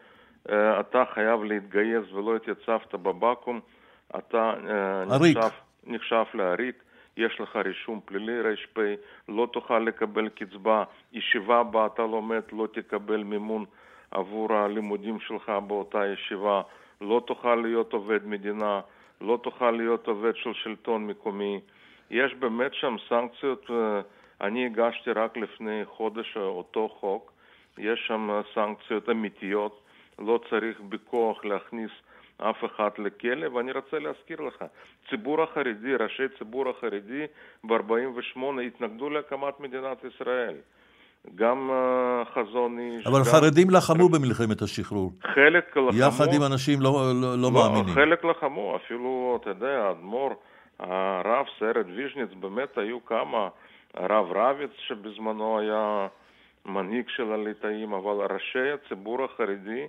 שאתה חייב להתגייס ולא התייצבת בבקו"ם, אתה נחשב, נחשב לעריק, יש לך רישום פלילי, רשפ"י, לא תוכל לקבל קצבה, ישיבה בה אתה לומד, לא תקבל מימון עבור הלימודים שלך באותה ישיבה, לא תוכל להיות עובד מדינה, לא תוכל להיות עובד של שלטון מקומי. יש באמת שם סנקציות, אני הגשתי רק לפני חודש אותו חוק, יש שם סנקציות אמיתיות, לא צריך בכוח להכניס אף אחד לכלא, ואני רוצה להזכיר לך, ציבור החרדי, ראשי ציבור החרדי ב-ארבעים ושמונה התנגדו להקמת מדינת ישראל. גם uh, חזון איש... אבל גם... חרדים לחמו במלחמת השחרור. חלק לחמו... יחד עם אנשים לא, לא, לא, לא מאמינים. חלק לחמו, אפילו, אתה יודע, אדמו"ר, הרב סרד ויז'ניץ, באמת היו כמה, הרב רביץ שבזמנו היה מנהיג של הליטאים, אבל ראשי הציבור החרדי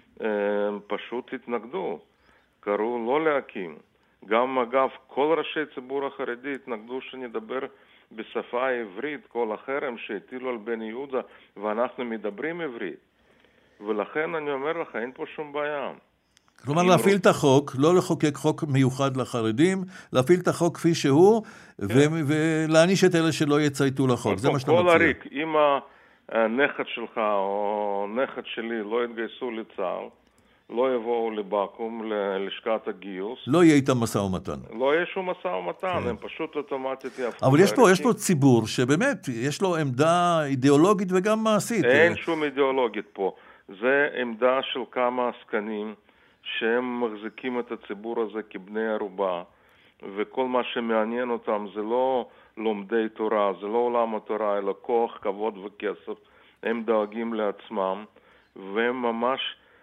הם פשוט התנגדו, קראו לא להקים. גם אגב, כל ראשי ציבור החרדי התנגדו שנדבר בשפה העברית, כל החרם שהטילו על בן יהודה, ואנחנו מדברים עברית. ולכן אני אומר לך, אין פה שום בעיה. כלומר, להפעיל את החוק, לא לחוקק חוק מיוחד לחרדים, להפעיל את החוק כפי שהוא, ולהעניש את אלה שלא יצייתו לחוק. זה מה שאתה מציע. כל הריק, אם הנכד שלך או נכד שלי לא יתגייסו לצה"ל, לא יבואו לבקו"ם, ללשכת הגיוס. לא יהיה איתם משא ומתן. לא יהיה שום משא ומתן, הם פשוט אוטומטית יהפכו. אבל יש פה, יש פה ציבור שבאמת, יש לו עמדה אידיאולוגית וגם מעשית. אין שום אידיאולוגית פה. זה עמדה של כמה עסקנים שהם מחזיקים את הציבור הזה כבני ערובה, וכל מה שמעניין אותם זה לא לומדי תורה, זה לא עולם התורה, אלא כוח, כבוד וכסף. הם דואגים לעצמם, והם ממש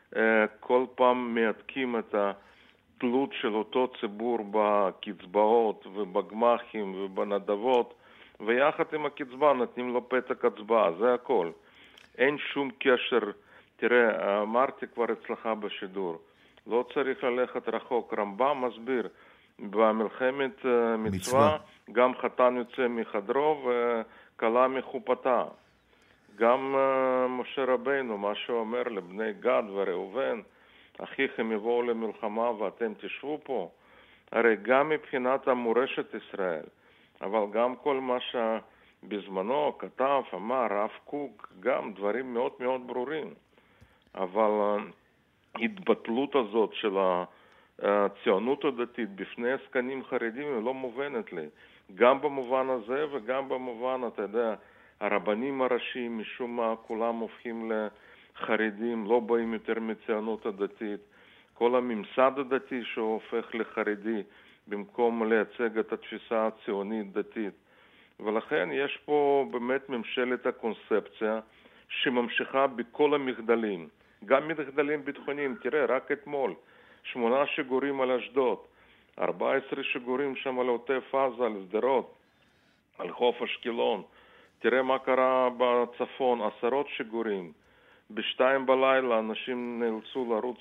כל פעם מעתקים את התלות של אותו ציבור בקצבאות ובגמחים ובנדבות, ויחד עם הקצבה נותנים לו פתק הצבעה, זה הכל. אין שום קשר, תראה, אמרתי כבר אצלך בשידור, לא צריך ללכת רחוק. רמב"ם מסביר במלחמת מצווה, מצווה. גם חתן יוצא מחדרו וכלה מחופתה. גם uh, משה רבינו, מה שהוא אומר לבני גד וראובן, אחיכם יבואו למלחמה ואתם תשבו פה. הרי גם מבחינת המורשת ישראל, אבל גם כל מה שבזמנו כתב, אמר, רב קוק, גם דברים מאוד מאוד ברורים. אבל ההתבטלות הזאת של הציונות הדתית בפני עסקנים חרדים היא לא מובנת לי. גם במובן הזה וגם במובן, אתה יודע, הרבנים הראשיים משום מה כולם הופכים לחרדים, לא באים יותר מציונות הדתית. כל הממסד הדתי שהופך לחרדי במקום לייצג את התפיסה הציונית דתית. ולכן יש פה באמת ממשלת הקונספציה שממשיכה בכל המחדלים, גם מחדלים ביטחוניים. תראה, רק אתמול שמונה שיגורים על אשדוד, ארבעה עשר שיגורים שם על עוטף עזה, על שדרות, על חוף אשקלון. תראה מה קרה בצפון, עשרות שיגורים. בשתיים בלילה אנשים נאלצו לרוץ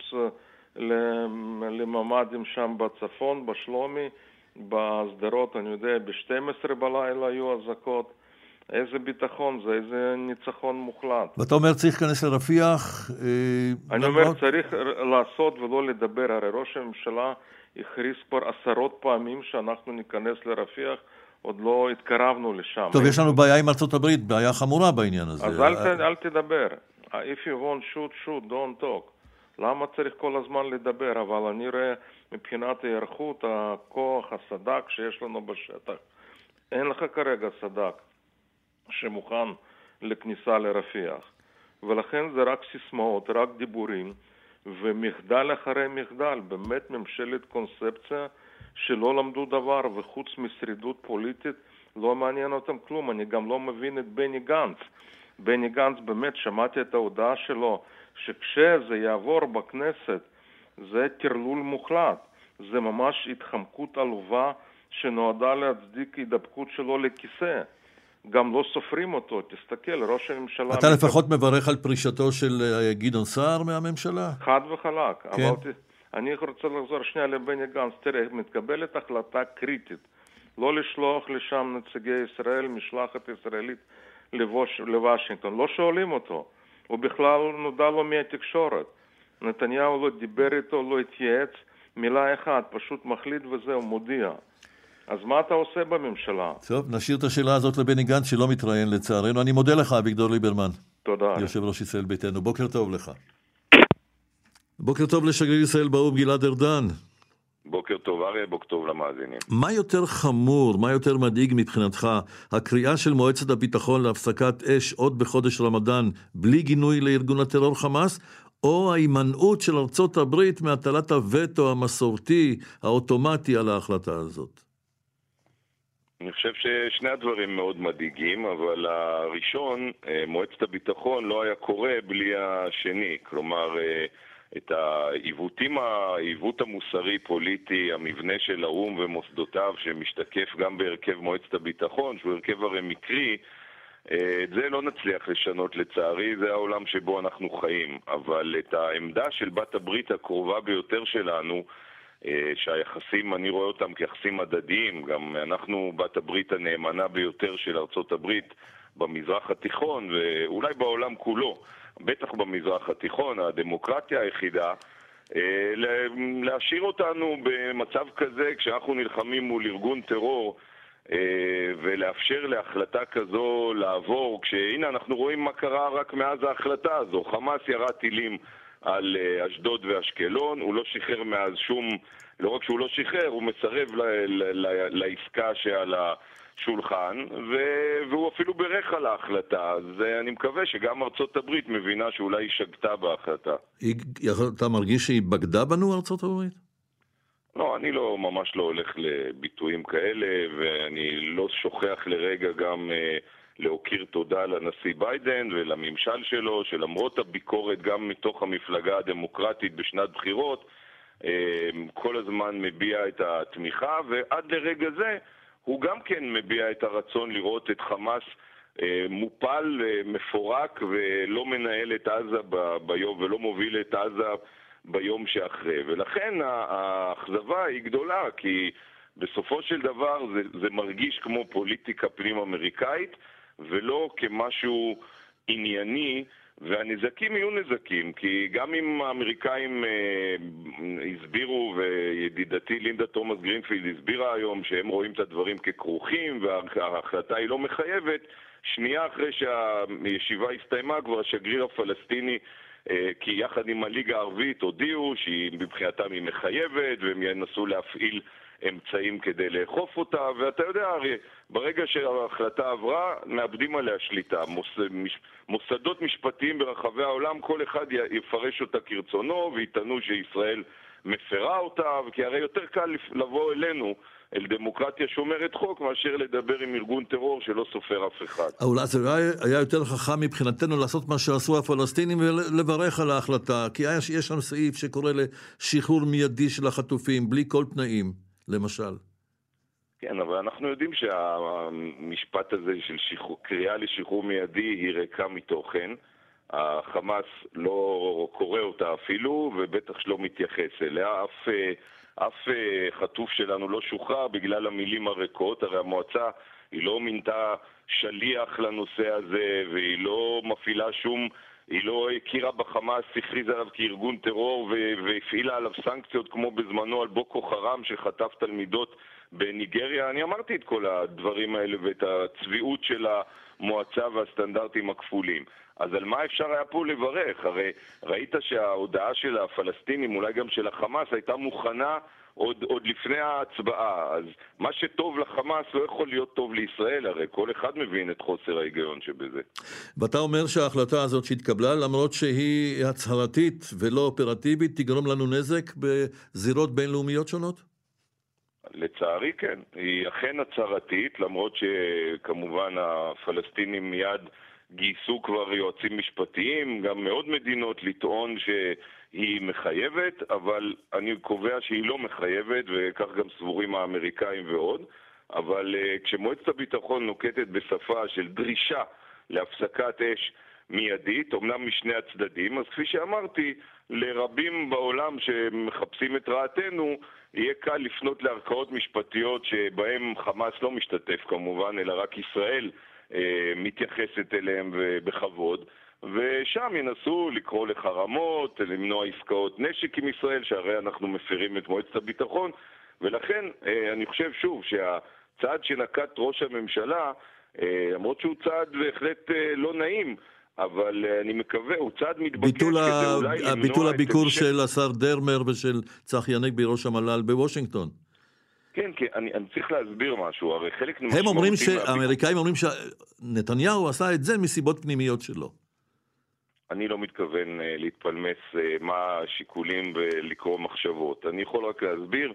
לממדים שם בצפון, בשלומי, בסדרות, אני יודע, ב-שתים עשרה בלילה היו אזעקות. איזה ביטחון זה, איזה ניצחון מוחלט. ואתה אומר צריך להיכנס לרפיח? אני אומר צריך לעשות ולא לדבר. הרי ראש הממשלה הכריז כבר עשרות פעמים שאנחנו ניכנס לרפיח, עוד לא התקרבנו לשם. טוב, יש לנו בעיה עם ארצות הברית, בעיה חמורה בעניין הזה. אז אל, אל תדבר. If you want shoot, shoot, don't talk. למה צריך כל הזמן לדבר? אבל אני רואה מבחינת ההיערכות, הכוח, הסדק שיש לנו בשטח. אין לך כרגע סדק שמוכן לכניסה לרפיח. ולכן זה רק סיסמאות, רק דיבורים, ומחדל אחרי מחדל. באמת ממשלת קונספציה שלא למדו דבר, וחוץ משרידות פוליטית לא מעניין אותם כלום. אני גם לא מבין את בני גנץ. בני גנץ באמת, שמעתי את ההודעה שלו, שכשזה יעבור בכנסת, זה תרלול מוחלט. זה ממש התחמקות עלובה שנועדה להצדיק הידבקות שלו לכיסא. גם לא סופרים אותו, תסתכל, ראש הממשלה... אתה לפחות מברך על פרישתו של גדעון סער מהממשלה? חד וחלק. כן. אבל אני רוצה לחזור שנייה לבני גנץ. תראה, מתקבלת החלטה קריטית, לא לשלוח לשם נציגי ישראל, משלחת ישראלית לבוש, לוושינגטון. לא שואלים אותו. הוא בכלל נודע לו מהתקשורת. נתניהו לא דיבר איתו, לא התייעץ, מילה אחת, פשוט מחליט וזהו, מודיע. אז מה אתה עושה בממשלה? טוב, נשאיר את השאלה הזאת לבני גנץ שלא מתראיין לצערנו. אני מודה לך, אביגדור ליברמן. תודה. יושב ראש ישראל ביתנו. בוקר טוב לך. בוקר טוב לשגריר ישראל באו"ם גלעד ארדן. בוקר טוב אריה, בוקר טוב למאזינים. מה יותר חמור, מה יותר מדאיג מבחינתך? הקריאה של מועצת הביטחון להפסקת אש עוד בחודש רמדאן בלי גינוי לארגון הטרור חמאס, או ההימנעות של ארצות הברית מהטלת הווטו המסורתי, האוטומטי על ההחלטה הזאת? אני חושב ששני הדברים מאוד מדאיגים, אבל הראשון, מועצת הביטחון לא היה קורה בלי השני. כלומר, את העיוותים, העיוות המוסרי פוליטי, המבנה של האו"ם ומוסדותיו שמשתקף גם בהרכב מועצת הביטחון, שהוא הרכב הרי מקרי, את זה לא נצליח לשנות לצערי, זה העולם שבו אנחנו חיים. אבל את העמדה של בת הברית הקרובה ביותר שלנו, שהיחסים, אני רואה אותם כיחסים הדדיים, גם אנחנו בת הברית הנאמנה ביותר של ארצות הברית במזרח התיכון ואולי בעולם כולו, בטח במזרח התיכון, הדמוקרטיה היחידה, להשאיר אותנו במצב כזה כשאנחנו נלחמים מול ארגון טרור ולאפשר להחלטה כזו לעבור, כשהנה אנחנו רואים מה קרה רק מאז ההחלטה הזו. חמאס ירה טילים על אשדוד ואשקלון, הוא לא שחרר מאז שום, לא רק שהוא לא שחרר, הוא מסרב לעסקה שעל השולחן, והוא אפילו ברך על ההחלטה. אז אני מקווה שגם ארצות הברית מבינה שאולי היא שגתה בהחלטה. אתה מרגיש שהיא בגדה בנו ארצות הברית? לא, אני לא, ממש לא הולך לביטויים כאלה, ואני לא שוכח לרגע גם להוקיר תודה לנשיא ביידן ולממשל שלו, שלמרות הביקורת גם מתוך המפלגה הדמוקרטית בשנת בחירות, כל הזמן מביע את התמיכה, ועד לרגע זה הוא גם כן מביע את הרצון לראות את חמאס מופל, מפורק, ולא מנהל את עזה ביום, ולא מוביל את עזה ביום שאחרי. ולכן האכזבה היא גדולה, כי בסופו של דבר זה, זה מרגיש כמו פוליטיקה פנים אמריקאית, ולא כמשהו ענייני, והנזקים יהיו נזקים, כי גם אם האמריקאים אה, הסבירו, וידידתי לינדה תומאס גרינפילד הסבירה היום שהם רואים את הדברים ככרוכים, וההחלטה היא לא מחייבת, שנייה אחרי שהישיבה הסתיימה כבר השגריר הפלסטיני, אה, כי יחד עם הליגה הערבית הודיעו שהיא מבחינתם היא מחייבת, והם ינסו להפעיל אמצעים כדי לאכוף אותה, ואתה יודע, הרי ברגע שההחלטה עברה, מאבדים עליה שליטה. מוס, מש, מוסדות משפטיים ברחבי העולם, כל אחד יפרש אותה כרצונו, ויטענו שישראל מפרה אותה, כי הרי יותר קל לבוא אלינו, אל דמוקרטיה שומרת חוק, מאשר לדבר עם ארגון טרור שלא סופר אף אחד. אולי זה היה יותר חכם מבחינתנו לעשות מה שעשו הפלסטינים ולברך על ההחלטה, כי יש שם סעיף שקורא לשחרור מיידי של החטופים, בלי כל תנאים. למשל. כן, אבל אנחנו יודעים שהמשפט הזה של שחרור, קריאה לשחרור מיידי היא ריקה מתוכן. החמאס לא קורא אותה אפילו, ובטח שלא מתייחס אליה. אף, אף חטוף שלנו לא שוחרר בגלל המילים הריקות. הרי המועצה היא לא מינתה שליח לנושא הזה, והיא לא מפעילה שום... היא לא הכירה בחמאס, הכריזה עליו כארגון טרור והפעילה עליו סנקציות כמו בזמנו על בוקו חרם שחטף תלמידות בניגריה. אני אמרתי את כל הדברים האלה ואת הצביעות של המועצה והסטנדרטים הכפולים. אז על מה אפשר היה פה לברך? הרי ראית שההודעה של הפלסטינים, אולי גם של החמאס, הייתה מוכנה עוד, עוד לפני ההצבעה. אז מה שטוב לחמאס לא יכול להיות טוב לישראל, הרי כל אחד מבין את חוסר ההיגיון שבזה. ואתה אומר שההחלטה הזאת שהתקבלה, למרות שהיא הצהרתית ולא אופרטיבית, תגרום לנו נזק בזירות בינלאומיות שונות? לצערי כן. היא אכן הצהרתית, למרות שכמובן הפלסטינים מיד גייסו כבר יועצים משפטיים, גם מאוד מדינות לטעון שהיא מחייבת, אבל אני קובע שהיא לא מחייבת, וכך גם סבורים האמריקאים ועוד. אבל uh, כשמועצת הביטחון נוקטת בשפה של דרישה להפסקת אש מיידית, אומנם משני הצדדים, אז כפי שאמרתי, לרבים בעולם שמחפשים את רעתנו, יהיה קל לפנות לערכאות משפטיות שבהם חמאס לא משתתף כמובן, אלא רק ישראל מתייחסת אליהם בכבוד, ושם ינסו לקרוא לחרמות, למנוע עסקאות נשק עם ישראל, שהרי אנחנו מפרים את מועצת הביטחון, ולכן אני חושב שוב שהצעד שנקט ראש הממשלה, למרות שהוא צעד בהחלט לא נעים, אבל אני מקווה, הוא צעד מתבקש ביטול כדי אולי למנוע... ביטול הביקור המשך... של השר דרמר ושל צחי הנגבי ראש המל"ל בוושינגטון. כן, כן, אני, אני צריך להסביר משהו, הרי חלק... הם אומרים שהאמריקאים אומרים שנתניהו עשה את זה מסיבות פנימיות שלו. אני לא מתכוון uh, להתפלמס uh, מה השיקולים ולקרוא מחשבות. אני יכול רק להסביר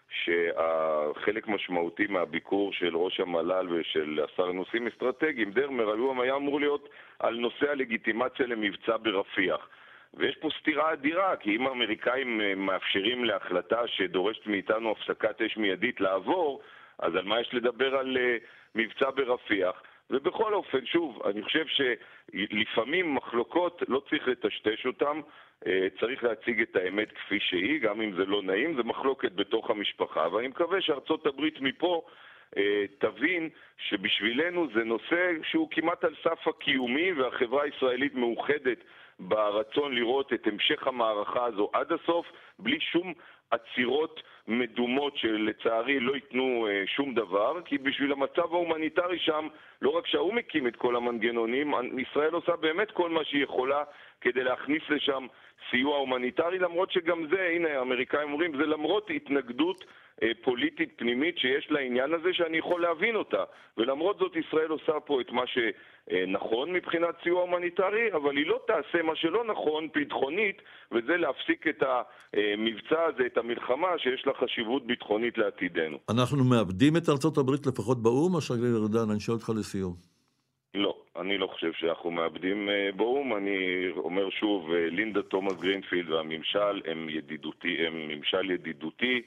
שהחלק משמעותי מהביקור של ראש המל"ל ושל השר נושאים אסטרטגיים, דרמר, היום היה אמור להיות על נושא הלגיטימציה למבצע ברפיח. ויש פה סתירה אדירה, כי אם האמריקאים מאפשרים להחלטה שדורשת מאיתנו הפסקת אש מיידית לעבור, אז על מה יש לדבר על uh, מבצע ברפיח? ובכל אופן, שוב, אני חושב שלפעמים מחלוקות לא צריך לטשטש אותם, uh, צריך להציג את האמת כפי שהיא, גם אם זה לא נעים, זה מחלוקת בתוך המשפחה, ואני מקווה שארצות הברית מפה uh, תבין שבשבילנו זה נושא שהוא כמעט על סף הקיומי, והחברה הישראלית מאוחדת ברצון לראות את המשך המערכה הזו עד הסוף, בלי שום עצירות מדומות שלצערי לא ייתנו אה, שום דבר, כי בשביל המצב ההומניטרי שם, לא רק שהאו מקים את כל המנגנונים, ישראל עושה באמת כל מה שהיא יכולה כדי להכניס לשם סיוע הומניטרי, למרות שגם זה, הנה האמריקאים אומרים, זה למרות התנגדות אה, פוליטית פנימית שיש לעניין הזה שאני יכול להבין אותה, ולמרות זאת ישראל עושה פה את מה שנכון מבחינת סיוע הומניטרי, אבל היא לא תעשה מה שלא נכון ביטחונית, וזה להפסיק את המבצע הזה, את המלחמה שיש לה חשיבות ביטחונית לעתידנו. אנחנו מאבדים את ארצות הברית לפחות באום, השגריר ארדן, אני שואל אותך לסיום. לא, אני לא חושב שאנחנו מאבדים באום, אני אומר שוב, לינדה תומאס גרינפילד והממשל הם ידידותי, הם ממשל ידידותי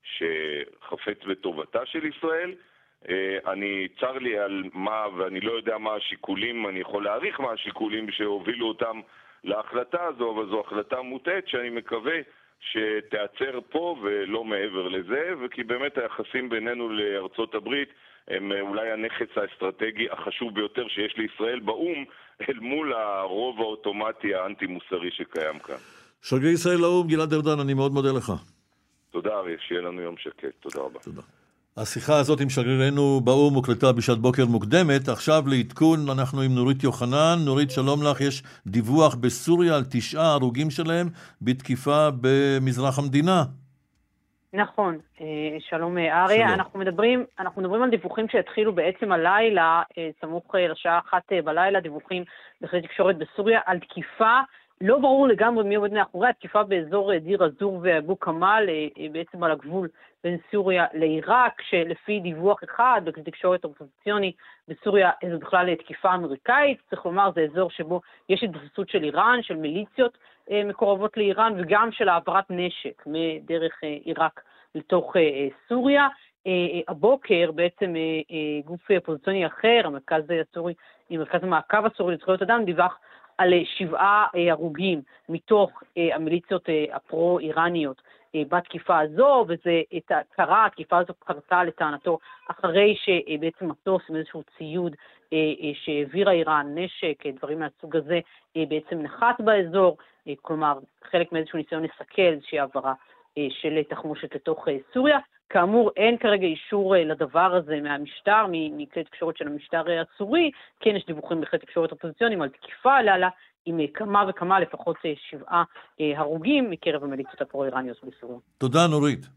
שחפץ בטובתה של ישראל. אני צר לי על מה, ואני לא יודע מה השיקולים, אני יכול להעריך מה השיקולים שהובילו אותם להחלטה הזו, אבל זו החלטה מוטעת שאני מקווה שתעצר פה ולא מעבר לזה, וכי באמת היחסים בינינו לארצות הברית הם אולי הנכס האסטרטגי החשוב ביותר שיש לישראל באום, אל מול הרוב האוטומטי האנטי-מוסרי שקיים כאן. שגריר ישראל לאום, גלעד ארדן, אני מאוד מודה לך. תודה אריה, שיהיה לנו יום שקט. תודה רבה. תודה. השיחה הזאת עם שגרירנו באום הוקלטה בשעת בוקר מוקדמת. עכשיו לעדכון, אנחנו עם נורית יוחנן. נורית, שלום לך. יש דיווח בסוריה על תשעה הרוגים שלהם בתקיפה במזרח המדינה. נכון, שלום אריה. אנחנו מדברים, אנחנו מדברים על דיווחים שהתחילו בעצם הלילה, סמוך לשעה אחת בלילה, דיווחים בכלי תקשורת בסוריה על תקיפה. לא ברור לגמרי מי עומד מאחורי התקיפה באזור דיר אזור ואבו כמאל, בעצם על הגבול בין סוריה לעיראק, שלפי דיווח אחד בכלי תקשורת אופוזיציוני בסוריה זו בכלל תקיפה אמריקאית. צריך לומר, זה אזור שבו יש התבססות של איראן, של מיליציות מקורבות לאיראן, וגם של העברת נשק מדרך עיראק לתוך סוריה. הבוקר בעצם גוף אופוזיציוני אחר, המרכז הסורי, מרכז המעקב הסורי לזכויות אדם, דיווח על שבעה הרוגים מתוך המיליציות הפרו-איראניות בתקיפה הזו, וזה קרה, התקיפה הזו קרתה לטענתו אחרי שבעצם מטוס עם איזשהו ציוד שהעבירה איראן, נשק, דברים מהסוג הזה, בעצם נחת באזור, כלומר חלק מאיזשהו ניסיון לסכל איזושהי העברה של תחמושת לתוך סוריה. כאמור, אין כרגע אישור לדבר הזה מהמשטר, מכלי תקשורת של המשטר הסורי. כן, יש דיווחים בכלי תקשורת אופוזיציוניים על תקיפה הלילה, עם כמה וכמה, לפחות שבעה הרוגים מקרב המיליציות הפרו-איראניות בסוריה. תודה נורית.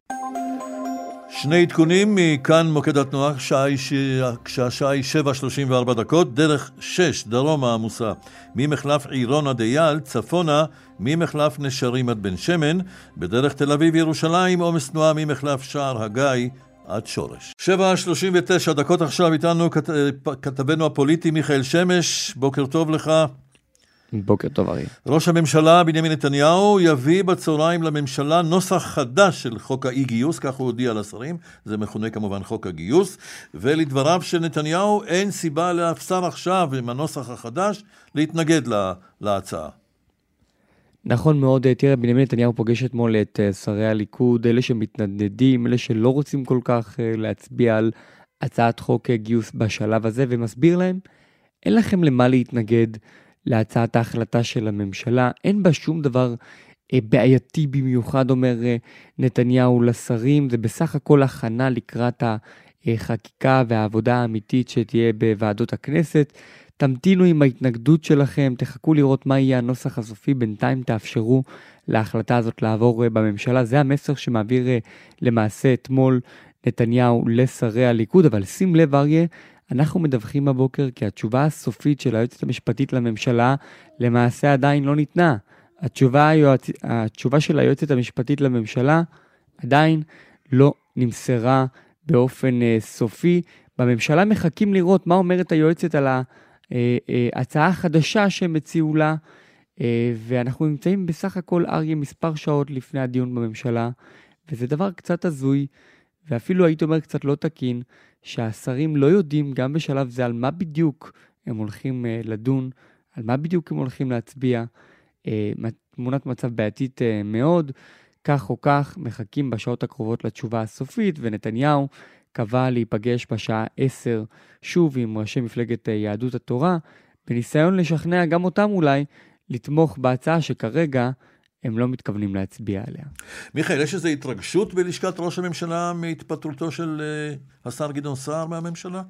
שני עדכונים מכאן מוקד התנועה, כשהשעה היא שבע שלושים וארבע דקות, דרך שש דרומה עמוסה, ממחלף עירון עד אייל, צפונה ממחלף נשרים עד בן שמן, בדרך תל אביב ירושלים עומס תנועה ממחלף שער הגיא עד שורש. שבע שלושים ותשע דקות עכשיו איתנו כתבנו הפוליטי מיכאל שמש, בוקר טוב לך. בוקר טוב אריה. ראש הממשלה בנימין נתניהו יביא בצהריים לממשלה נוסח חדש של חוק האי-גיוס, כך הוא הודיע לשרים, זה מכונה כמובן חוק הגיוס, ולדבריו של נתניהו אין סיבה לאפשר עכשיו עם הנוסח החדש להתנגד לה, להצעה. נכון מאוד, תראה, בנימין נתניהו פוגש אתמול את שרי הליכוד, אלה שמתנדדים, אלה שלא רוצים כל כך להצביע על הצעת חוק גיוס בשלב הזה, ומסביר להם, אין לכם למה להתנגד להצעת ההחלטה של הממשלה, אין בה שום דבר אה, בעייתי במיוחד, אומר אה, נתניהו לשרים, זה בסך הכל הכנה לקראת החקיקה והעבודה האמיתית שתהיה בוועדות הכנסת. תמתינו עם ההתנגדות שלכם, תחכו לראות מה יהיה הנוסח הסופי, בינתיים תאפשרו להחלטה הזאת לעבור אה, בממשלה. זה המסר שמעביר אה, למעשה אתמול נתניהו לשרי הליכוד, אבל שים לב אריה, אנחנו מדווחים הבוקר כי התשובה הסופית של היועצת המשפטית לממשלה למעשה עדיין לא ניתנה. התשובה, היועצ... התשובה של היועצת המשפטית לממשלה עדיין לא נמסרה באופן uh, סופי. בממשלה מחכים לראות מה אומרת היועצת על ההצעה החדשה שהם הציעו לה, uh, ואנחנו נמצאים בסך הכל אריה מספר שעות לפני הדיון בממשלה, וזה דבר קצת הזוי, ואפילו הייתי אומר קצת לא תקין, שהשרים לא יודעים גם בשלב זה על מה בדיוק הם הולכים uh, לדון, על מה בדיוק הם הולכים להצביע, uh, תמונת מצב בעייתית uh, מאוד, כך או כך מחכים בשעות הקרובות לתשובה הסופית, ונתניהו קבע להיפגש בשעה עשר שוב עם ראשי מפלגת uh, יהדות התורה, בניסיון לשכנע גם אותם אולי לתמוך בהצעה שכרגע הם לא מתכוונים להצביע עליה. מיכאל, יש איזו התרגשות בלשכת ראש הממשלה מהתפטרותו של uh, השר גדעון סער מהממשלה?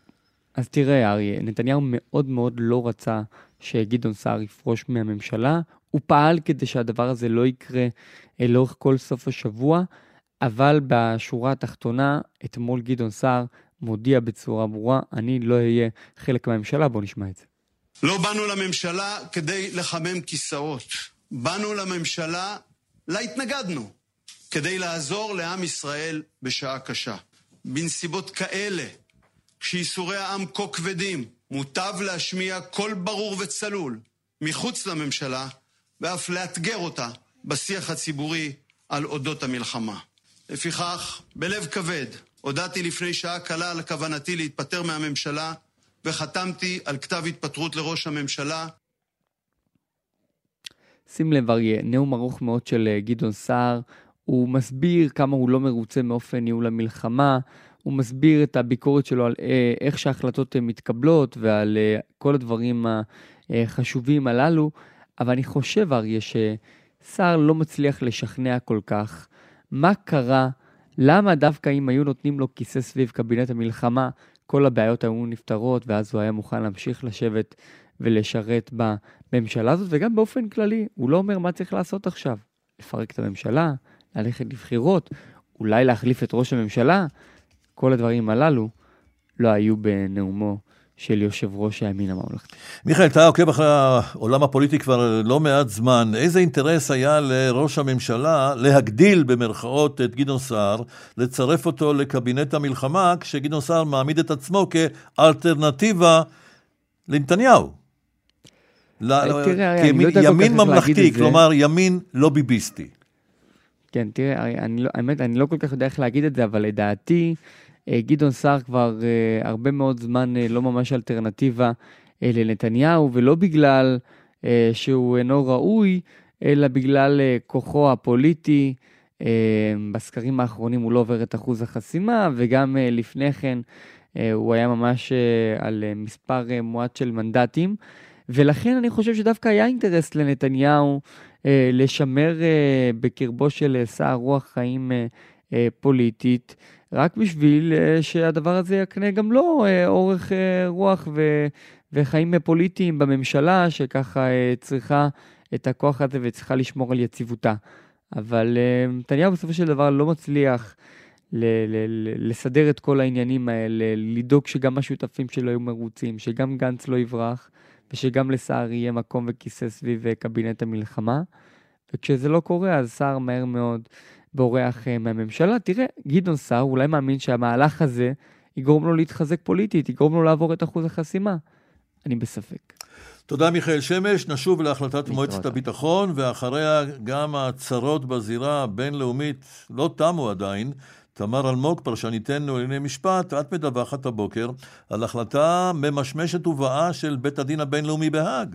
אז תראה אריה, נתניהו מאוד מאוד לא רצה שגדעון סער יפרוש מהממשלה, הוא פעל כדי שהדבר הזה לא יקרה לאורך כל סוף השבוע, אבל בשורה התחתונה, אתמול גדעון סער מודיע בצורה ברורה, אני לא אהיה חלק מהממשלה, בוא נשמע את זה. לא באנו לממשלה כדי לחמם כיסאות. באנו לממשלה, לה התנגדנו, כדי לעזור לעם ישראל בשעה קשה. בנסיבות כאלה, כשיסורי העם כה כבדים, מוטב להשמיע קול ברור וצלול מחוץ לממשלה, ואף לאתגר אותה בשיח הציבורי על אודות המלחמה. לפיכך, בלב כבד, הודעתי לפני שעה קלה על כוונתי להתפטר מהממשלה, וחתמתי על כתב התפטרות לראש הממשלה. שים לב אריה, נאום ארוך מאוד של גדעון סער, הוא מסביר כמה הוא לא מרוצה מאופן ניהול המלחמה, הוא מסביר את הביקורת שלו על איך שההחלטות מתקבלות ועל כל הדברים החשובים הללו, אבל אני חושב אריה שסער לא מצליח לשכנע כל כך. מה קרה? למה דווקא אם היו נותנים לו כיסא סביב קבינט המלחמה, כל הבעיות היו נפתרות ואז הוא היה מוכן להמשיך לשבת ולשרת בממשלה הזאת, וגם באופן כללי, הוא לא אומר מה צריך לעשות עכשיו. לפרק את הממשלה, ללכת לבחירות, אולי להחליף את ראש הממשלה, כל הדברים הללו לא היו בנאומו של יושב ראש הימין הממלכתי. מיכאל, אתה עוקב אחרי העולם הפוליטי כבר לא מעט זמן. איזה אינטרס היה לראש הממשלה להגדיל במרכאות את גדעון סער, לצרף אותו לקבינט המלחמה, כשגדעון סער מעמיד את עצמו כאלטרנטיבה לנתניהו? ימין ממלכתי, כלומר ימין לא ביביסטי. כן, תראה, האמת, אני לא כל כך יודע איך להגיד את זה, אבל לדעתי, גדעון סער כבר uh, הרבה מאוד זמן uh, לא ממש אלטרנטיבה uh, לנתניהו, ולא בגלל uh, שהוא אינו ראוי, אלא בגלל uh, כוחו הפוליטי. Uh, בסקרים האחרונים הוא לא עובר את אחוז החסימה, וגם uh, לפני כן uh, הוא היה ממש uh, על uh, מספר uh, מועט של מנדטים, ולכן אני חושב שדווקא היה אינטרס לנתניהו uh, לשמר uh, בקרבו של uh, סער רוח חיים uh, uh, פוליטית, רק בשביל uh, שהדבר הזה יקנה גם לו uh, אורך uh, רוח ו- וחיים פוליטיים בממשלה, שככה uh, צריכה את הכוח הזה וצריכה לשמור על יציבותה. אבל uh, נתניהו בסופו של דבר לא מצליח ל- ל- ל- לסדר את כל העניינים האלה, לדאוג שגם השותפים שלו יהיו מרוצים, שגם גנץ לא יברח, ושגם לסער יהיה מקום וכיסא סביב uh, קבינט המלחמה. וכשזה לא קורה, אז סער מהר מאוד בורח מהממשלה. תראה, גדעון סער אולי מאמין שהמהלך הזה יגרום לו להתחזק פוליטית, יגרום לו לעבור את אחוז החסימה. אני בספק. תודה מיכאל שמש, נשוב להחלטת מועצת הביטחון, ואחריה גם הצרות בזירה הבינלאומית לא תמו עדיין. תמר אלמוג, פרשניתנו לענייני משפט, את מדווחת הבוקר על החלטה ממשמשת ובאה של בית הדין הבינלאומי בהאג.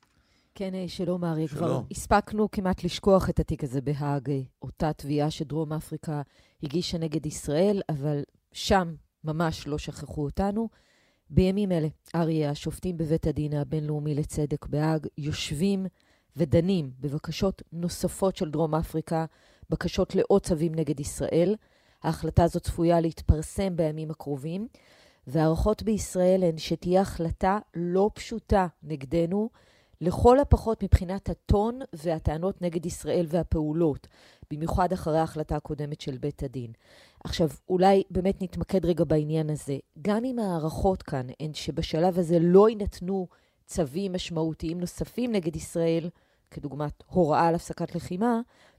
כן, שלום אריה, כבר הספקנו כמעט לשכוח את התיק הזה בהאג, אותה תביעה שדרום אפריקה הגישה נגד ישראל, אבל שם ממש לא שכחו אותנו. בימים אלה, אריה, השופטים בבית הדין הבינלאומי לצדק בהאג יושבים ודנים בבקשות נוספות של דרום אפריקה, בקשות לעוד צווים נגד ישראל. ההחלטה הזאת צפויה להתפרסם בימים הקרובים, והערכות בישראל הן שתהיה החלטה לא פשוטה נגדנו, לכל הפחות מבחינת הטון והטענות נגד ישראל והפעולות, במיוחד אחרי ההחלטה הקודמת של בית הדין. עכשיו, אולי באמת נתמקד רגע בעניין הזה. גם אם הערכות כאן הן שבשלב הזה לא יינתנו צווים משמעותיים נוספים נגד ישראל, כדוגמת הוראה על הפסקת לחימה,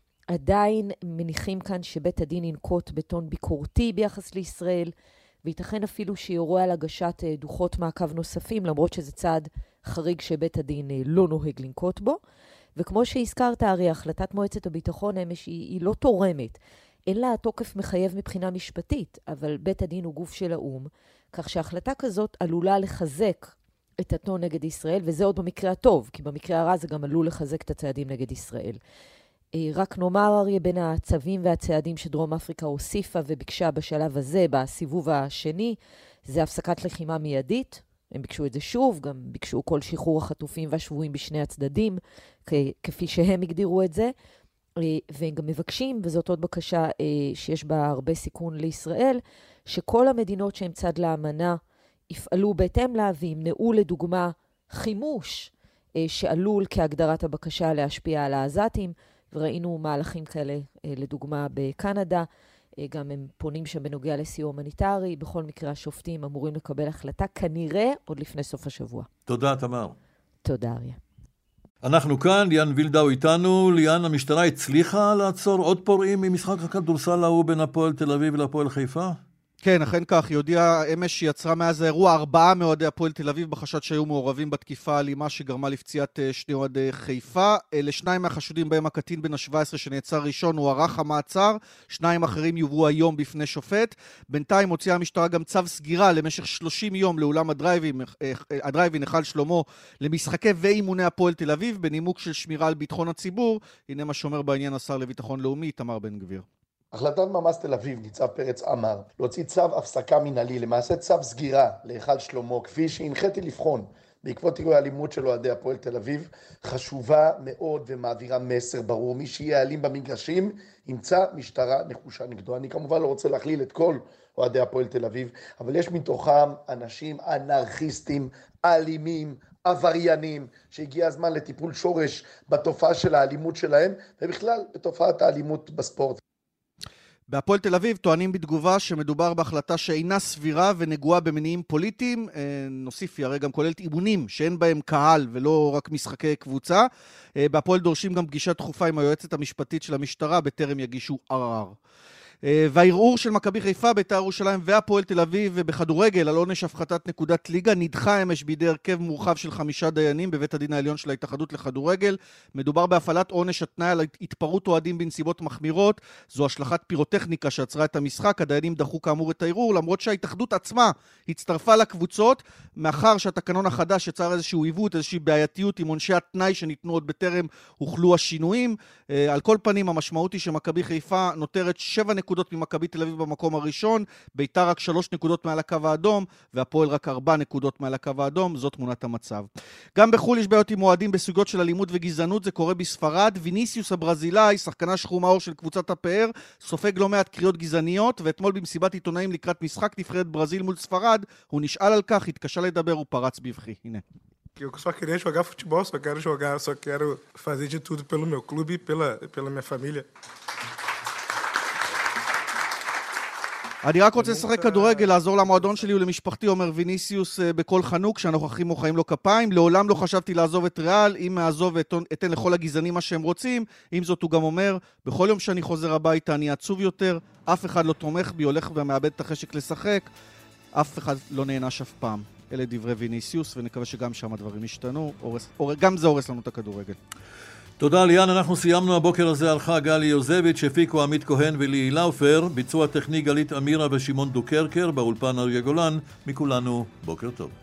עדיין מניחים כאן שבית הדין ינקוט בטון ביקורתי ביחס לישראל, וייתכן אפילו שיורה על הגשת דוחות מעקב נוספים, למרות שזה צעד חריג שבית הדין לא נוהג לנקוט בו. וכמו שהזכרת, הרי החלטת מועצת הביטחון אמש היא, היא לא תורמת. אין לה תוקף מחייב מבחינה משפטית, אבל בית הדין הוא גוף של האום, כך שהחלטה כזאת עלולה לחזק את הטון נגד ישראל, וזה עוד במקרה הטוב, כי במקרה הרע זה גם עלול לחזק את הצעדים נגד ישראל. רק נאמר אריה, בין הצווים והצעדים שדרום אפריקה הוסיפה וביקשה בשלב הזה, בסיבוב השני, זה הפסקת לחימה מיידית. הם ביקשו את זה שוב, גם ביקשו כל שחרור החטופים והשבויים בשני הצדדים, כפי שהם הגדירו את זה. והם גם מבקשים, וזאת עוד בקשה שיש בה הרבה סיכון לישראל, שכל המדינות שהם צד לאמנה יפעלו בהתאם לה, וימנעו לדוגמה חימוש שעלול כהגדרת הבקשה להשפיע על העזתים, וראינו מהלכים כאלה לדוגמה בקנדה, גם הם פונים שם בנוגע לסיוע הומניטרי. בכל מקרה השופטים אמורים לקבל החלטה כנראה עוד לפני סוף השבוע. תודה תמר. תודה אריה. אנחנו כאן, ליאן וילדאו איתנו. ליאן, המשטרה הצליחה לעצור עוד פורעים ממשחק הכדורסל ההוא בין הפועל תל אביב ולפועל חיפה? כן, אכן כך, היא הודיעה אמש שיצרה מאז האירוע ארבעה מאוהדי הפועל תל אביב בחשד שהיו מעורבים בתקיפה האלימה שגרמה לפציעת שני אוהדי חיפה. לשניים מהחשודים בהם הקטין בן ה-שבע עשרה שנעצר ראשון הוארך המעצר, שניים אחרים יובאו היום בפני שופט. בינתיים הוציאה המשטרה גם צו סגירה למשך שלושים יום לאולם הדרייבין, הדרייבין נחל שלמה למשחקי ואימוני הפועל תל אביב בנימוק של שמירה על ביטחון הציבור. הנה מה שאומר בעניין השר לביטחון לאומי איתמר בן גביר. החלטת ממ"ז תל אביב, ניצב פרץ אמר, להוציא צו הפסקה מנהלי, למעשה צו סגירה להיכל שלמה, כפי שהנחיתי לבחון בעקבות אירועי האלימות של אוהדי הפועל תל אביב, חשובה מאוד ומעבירה מסר ברור. מי שיהיה אלים במגרשים, ימצא משטרה נחושה נגדו. אני כמובן לא רוצה להכליל את כל אוהדי הפועל תל אביב, אבל יש מתוכם אנשים אנרכיסטים, אלימים, עבריינים, שהגיע הזמן לטיפול שורש בתופעה של האלימות שלהם, ובכלל בתופעת האלימות בספורט. בהפועל תל אביב טוענים בתגובה שמדובר בהחלטה שאינה סבירה ונגועה במניעים פוליטיים. נוסיף, הרי גם כוללת אימונים שאין בהם קהל ולא רק משחקי קבוצה. בהפועל דורשים גם פגישה דחופה עם היועצת המשפטית של המשטרה בטרם יגישו ערר. והערעור של מכבי חיפה, בית"ר ירושלים והפועל תל אביב בכדורגל על עונש הפחתת נקודת ליגה נדחה אמש בידי הרכב מורחב של חמישה דיינים בבית הדין העליון של ההתאחדות לכדורגל. מדובר בהפעלת עונש התנאי על התפרעות אוהדים בנסיבות מחמירות. זו השלכת פירוטכניקה שעצרה את המשחק. הדיינים דחו כאמור את הערעור, למרות שההתאחדות עצמה הצטרפה לקבוצות, מאחר שהתקנון החדש יצר איזשהו עיוות, איזושהי בעייתיות עם עונשי התנאי שניתנו עוד בטרם הוחלו השינויים. על כל פנים, המשמעות היא שמכבי חיפה נותרת שבע נקודות ממכבי תל אביב במקום הראשון, בית"ר רק שלוש נקודות מעל הקו האדום, והפועל רק ארבע נקודות מעל הקו האדום. זאת תמונת המצב. גם בחו"ל יש בעיות עם מועדים בסוגיות של אלימות וגזענות, זה קורה בספרד. ויניסיוס הברזילאי, שחקנה שחום האור של קבוצת הפאר, סופג לא מעט קריאות גזעניות, ואתמול במסיבת עיתונאים לקראת משחק נבחרת ברזיל מול ספרד, הוא נשאל על כך, התקשה לדבר ופרץ בבכי. הנה. Eu só queria jogar futebol, só quero jogar, só quero fazer de tudo pelo meu clube e pela, pela minha família. אני רק רוצה לשחק כדורגל, לעזור למועדון שלי ולמשפחתי, אומר ויניסיוס בכל חנוק, שהנוכחים מוחאים לו כפיים. לעולם לא חשבתי לעזוב את ריאל, אם מעזוב אתן לכל הגזענים מה שהם רוצים. עם זאת הוא גם אומר, בכל יום שאני חוזר הביתה אני עצוב יותר, אף אחד לא תומך בי, הולך ומאבד את החשק לשחק, אף אחד לא נענש אף פעם. אלה דברי ויניסיוס, ונקווה שגם שם הדברים ישתנו. אורס, אור, גם זה הורס לנו את הכדורגל. תודה ליאן, אנחנו סיימנו הבוקר הזה ערכה גלי יוזביץ', הפיקו עמית כהן ולי לאופר, ביצוע טכני גלית אמירה ושמעון דוקרקר, באולפן אריה גולן. מכולנו בוקר טוב.